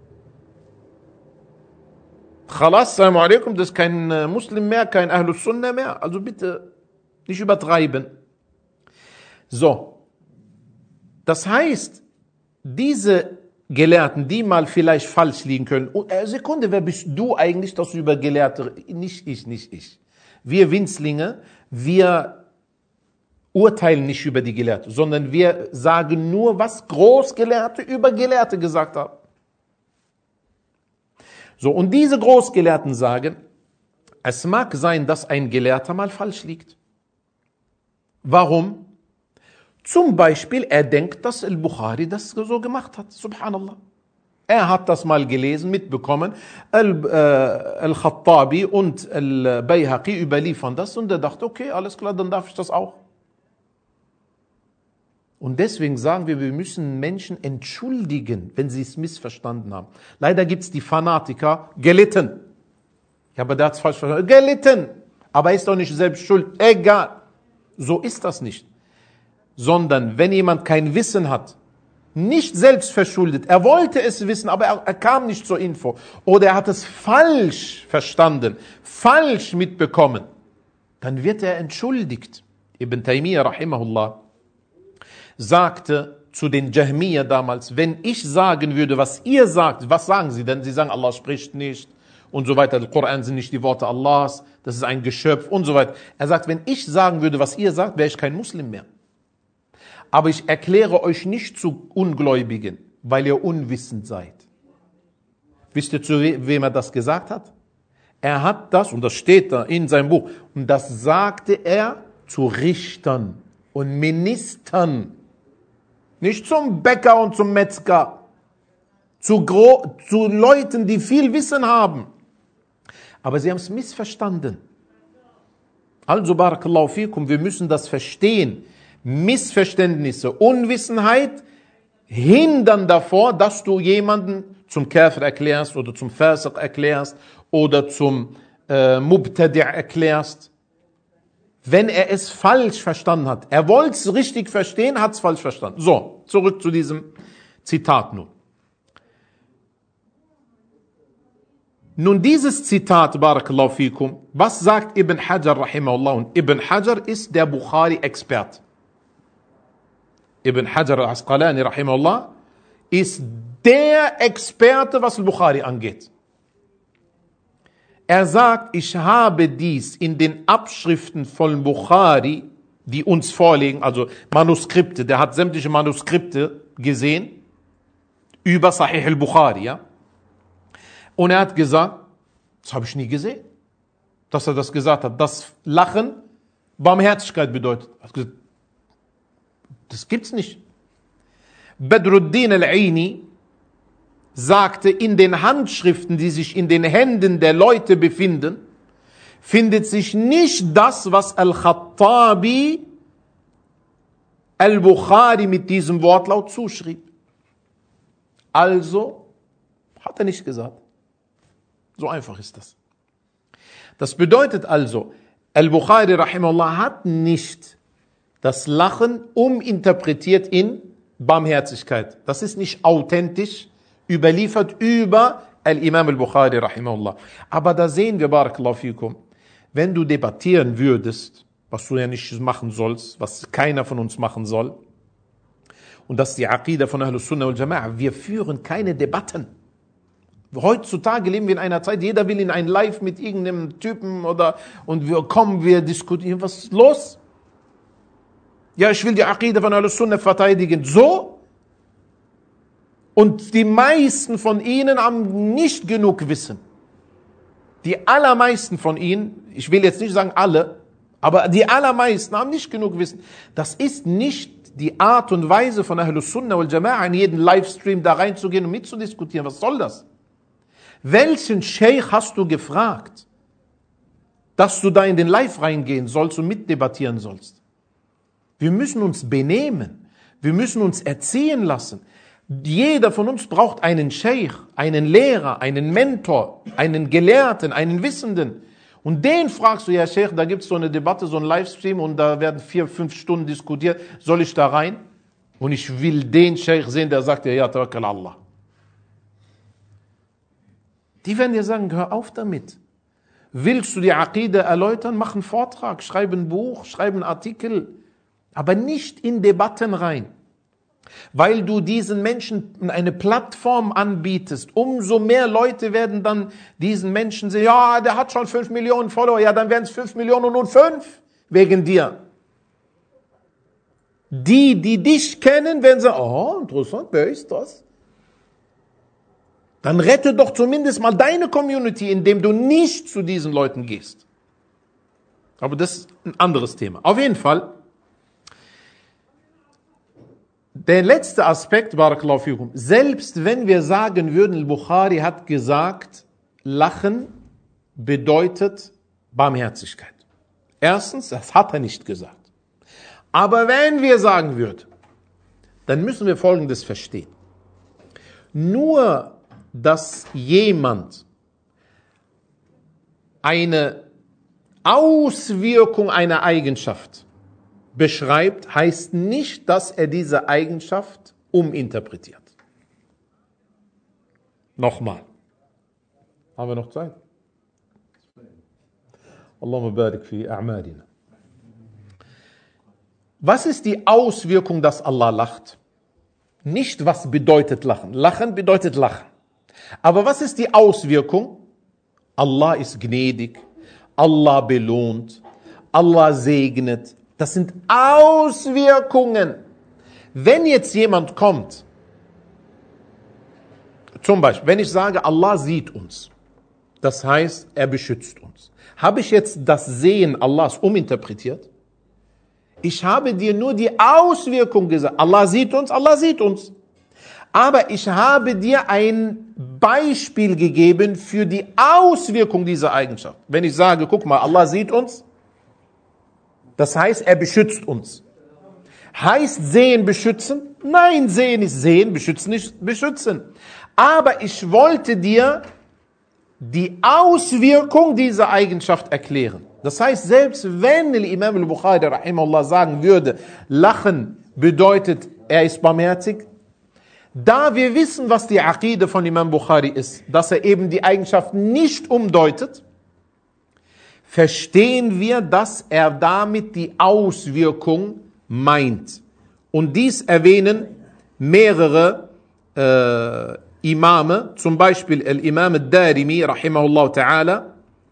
Khalas, salam alaikum, das ist kein Muslim mehr, kein Ahlus Sunnah mehr. Also bitte nicht übertreiben. So. Das heißt, diese Gelehrten, die mal vielleicht falsch liegen können. Und, äh, Sekunde, wer bist du eigentlich, dass du über Gelehrte, nicht ich, nicht ich. Wir Winzlinge, wir urteilen nicht über die Gelehrten, sondern wir sagen nur, was Großgelehrte über Gelehrte gesagt haben. So, und diese Großgelehrten sagen, es mag sein, dass ein Gelehrter mal falsch liegt. Warum? Zum Beispiel, er denkt, dass Al-Bukhari das so gemacht hat. Subhanallah. Er hat das mal gelesen, mitbekommen. Al-Khattabi und Al-Bayhaqi überliefern das und er dachte, okay, alles klar, dann darf ich das auch. Und deswegen sagen wir, wir müssen Menschen entschuldigen, wenn sie es missverstanden haben. Leider gibt es die Fanatiker, gelitten. Ja, aber der hat es falsch verstanden. Gelitten. Aber er ist doch nicht selbst schuld. Egal. So ist das nicht. Sondern wenn jemand kein Wissen hat, nicht selbst verschuldet, er wollte es wissen, aber er, er kam nicht zur Info. Oder er hat es falsch verstanden, falsch mitbekommen, dann wird er entschuldigt. Ibn Taymiyyah, rahimahullah, sagte zu den Jahmiyyah damals, wenn ich sagen würde, was ihr sagt, was sagen sie denn? Sie sagen, Allah spricht nicht und so weiter, der Koran sind nicht die Worte Allahs, das ist ein Geschöpf und so weiter. Er sagt, wenn ich sagen würde, was ihr sagt, wäre ich kein Muslim mehr. Aber ich erkläre euch nicht zu Ungläubigen, weil ihr unwissend seid. Wisst ihr, zu wem er das gesagt hat? Er hat das, und das steht da in seinem Buch, und das sagte er zu Richtern und Ministern. Nicht zum Bäcker und zum Metzger. Zu, Gro- zu Leuten, die viel Wissen haben. Aber sie haben es missverstanden. Also, Barakallahu fikum, wir müssen das verstehen. Missverständnisse, Unwissenheit hindern davor, dass du jemanden zum Kafir erklärst oder zum Fasiq erklärst oder zum äh, Mubtadi' erklärst. Wenn er es falsch verstanden hat. Er wollte es richtig verstehen, hat es falsch verstanden. So, zurück zu diesem Zitat nun. Nun dieses Zitat, Barakallahu fikum, was sagt Ibn Hajar rahimahullah? Und Ibn Hajar ist der Bukhari-Expert. Ibn Hajar al-Asqalani, rahimahullah, ist der Experte, was al-Bukhari angeht. Er sagt, ich habe dies in den Abschriften von Bukhari, die uns vorliegen, also Manuskripte, der hat sämtliche Manuskripte gesehen, über Sahih al-Bukhari, ja. Und er hat gesagt, das habe ich nie gesehen, dass er das gesagt hat, dass Lachen Barmherzigkeit bedeutet. Er hat gesagt, das gibt's nicht. Badruddin al-Aini sagte, in den Handschriften, die sich in den Händen der Leute befinden, findet sich nicht das, was Al-Khattabi Al-Bukhari mit diesem Wortlaut zuschrieb. Also hat er nicht gesagt. So einfach ist das. Das bedeutet also, Al-Bukhari rahimahullah hat nicht das Lachen uminterpretiert in Barmherzigkeit. Das ist nicht authentisch überliefert über Al-Imam al-Bukhari rahimahullah. Aber da sehen wir, barakallahu fikum, wenn du debattieren würdest, was du ja nicht machen sollst, was keiner von uns machen soll, und das ist die Aqida von Ahlus Sunnah wal Jama'a, wir führen keine Debatten. Heutzutage leben wir in einer Zeit, jeder will in ein Live mit irgendeinem Typen oder, und wir kommen, wir diskutieren, was ist los? Ja, ich will die Aqida von Ahlus Sunnah verteidigen. So? Und die meisten von ihnen haben nicht genug Wissen. Die allermeisten von ihnen, ich will jetzt nicht sagen alle, aber die allermeisten haben nicht genug Wissen. Das ist nicht die Art und Weise von Ahlus Sunnah wal Jama'a, in jeden Livestream da reinzugehen und mitzudiskutieren. Was soll das? Welchen Sheikh hast du gefragt, dass du da in den Live reingehen sollst und mitdebattieren sollst? Wir müssen uns benehmen. Wir müssen uns erziehen lassen. Jeder von uns braucht einen Sheikh, einen Lehrer, einen Mentor, einen Gelehrten, einen Wissenden. Und den fragst du, ja Sheikh, da gibt es so eine Debatte, so ein Livestream und da werden vier, fünf Stunden diskutiert. Soll ich da rein? Und ich will den Sheikh sehen, der sagt, ja, tawakkal Allah. Die werden dir sagen, hör auf damit. Willst du die Aqida erläutern? Mach einen Vortrag, schreib ein Buch, schreib einen Artikel. Aber nicht in Debatten rein. Weil du diesen Menschen eine Plattform anbietest. Umso mehr Leute werden dann diesen Menschen sehen, ja, der hat schon fünf Millionen Follower, ja, dann werden es fünf Millionen und nun fünf wegen dir. Die, die dich kennen, werden sagen, oh, interessant, wer ist das? Dann rette doch zumindest mal deine Community, indem du nicht zu diesen Leuten gehst. Aber das ist ein anderes Thema. Auf jeden Fall, der letzte Aspekt, barakallahu fikum, selbst wenn wir sagen würden, Al-Bukhari hat gesagt, Lachen bedeutet Barmherzigkeit. Erstens, das hat er nicht gesagt. Aber wenn wir sagen würden, dann müssen wir Folgendes verstehen. Nur, dass jemand eine Auswirkung einer Eigenschaft beschreibt, heißt nicht, dass er diese Eigenschaft uminterpretiert. Nochmal. Haben wir noch Zeit? Allahumma barik fi a'malina. Was ist die Auswirkung, dass Allah lacht? Nicht, was bedeutet Lachen. Lachen bedeutet Lachen. Aber was ist die Auswirkung? Allah ist gnädig, Allah belohnt, Allah segnet. Das sind Auswirkungen. Wenn jetzt jemand kommt, zum Beispiel, wenn ich sage, Allah sieht uns, das heißt, er beschützt uns. Habe ich jetzt das Sehen Allahs uminterpretiert? Ich habe dir nur die Auswirkung gesagt. Allah sieht uns, Allah sieht uns. Aber ich habe dir ein Beispiel gegeben für die Auswirkung dieser Eigenschaft. Wenn ich sage, guck mal, Allah sieht uns, das heißt, er beschützt uns. Heißt Sehen beschützen? Nein, Sehen ist Sehen, beschützen nicht beschützen. Aber ich wollte dir die Auswirkung dieser Eigenschaft erklären. Das heißt, selbst wenn Imam al-Bukhari rahimahullah sagen würde, Lachen bedeutet, er ist barmherzig, da wir wissen, was die Aqide von Imam Bukhari ist, dass er eben die Eigenschaft nicht umdeutet, verstehen wir, dass er damit die Auswirkung meint. Und dies erwähnen mehrere äh, Imame, zum Beispiel Al-Imam Al-Darimi, rahimahullah ta'ala.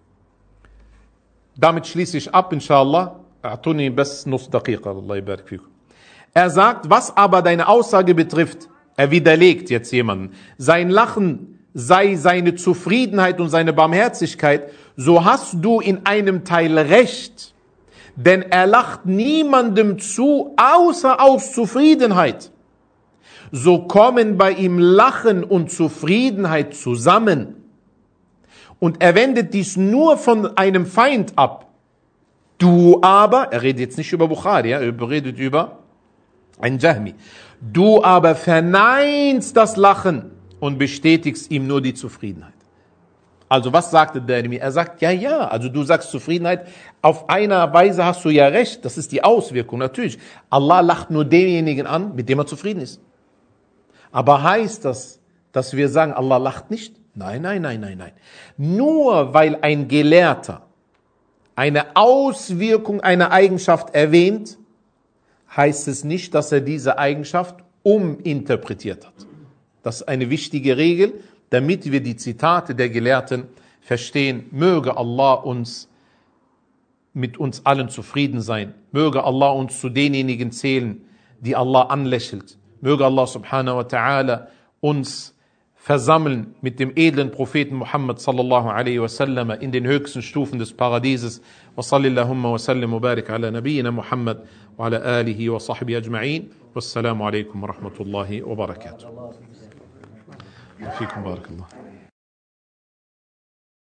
Damit schließe ich ab, inshallah. أعطوني بس نص دقيقة الله يبارك فيكم. Er sagt, was aber deine Aussage betrifft, er widerlegt jetzt jemanden, sein Lachen sei seine Zufriedenheit und seine Barmherzigkeit, so hast du in einem Teil recht, denn er lacht niemandem zu, außer aus Zufriedenheit. So kommen bei ihm Lachen und Zufriedenheit zusammen. Und er wendet dies nur von einem Feind ab. Du aber, er redet jetzt nicht über Bukhari, er redet über ein Jahmi. Du aber verneinst das Lachen und bestätigst ihm nur die Zufriedenheit. Also was sagte der? Er sagt, ja, ja, also du sagst Zufriedenheit, auf einer Weise hast du ja recht, das ist die Auswirkung, natürlich. Allah lacht nur denjenigen an, mit dem er zufrieden ist. Aber heißt das, dass wir sagen, Allah lacht nicht? Nein, nein, nein, nein, nein. Nur weil ein Gelehrter eine Auswirkung einer Eigenschaft erwähnt, heißt es nicht, dass er diese Eigenschaft uminterpretiert hat. Das ist eine wichtige Regel, damit wir die Zitate der Gelehrten verstehen. Möge Allah uns mit uns allen zufrieden sein. Möge Allah uns zu denjenigen zählen, die Allah anlächelt. Möge Allah subhanahu wa ta'ala uns versammeln mit dem edlen Propheten Muhammad sallallahu alaihi wasallam in den höchsten Stufen des Paradieses. Wa sallillahumma wa sallim wa barik ala nabiyyina Muhammad wa ala alihi wa sahbihi ajma'in. Wassalamu alaikum wa rahmatullahi wa barakatuh. Fiikum barakallah.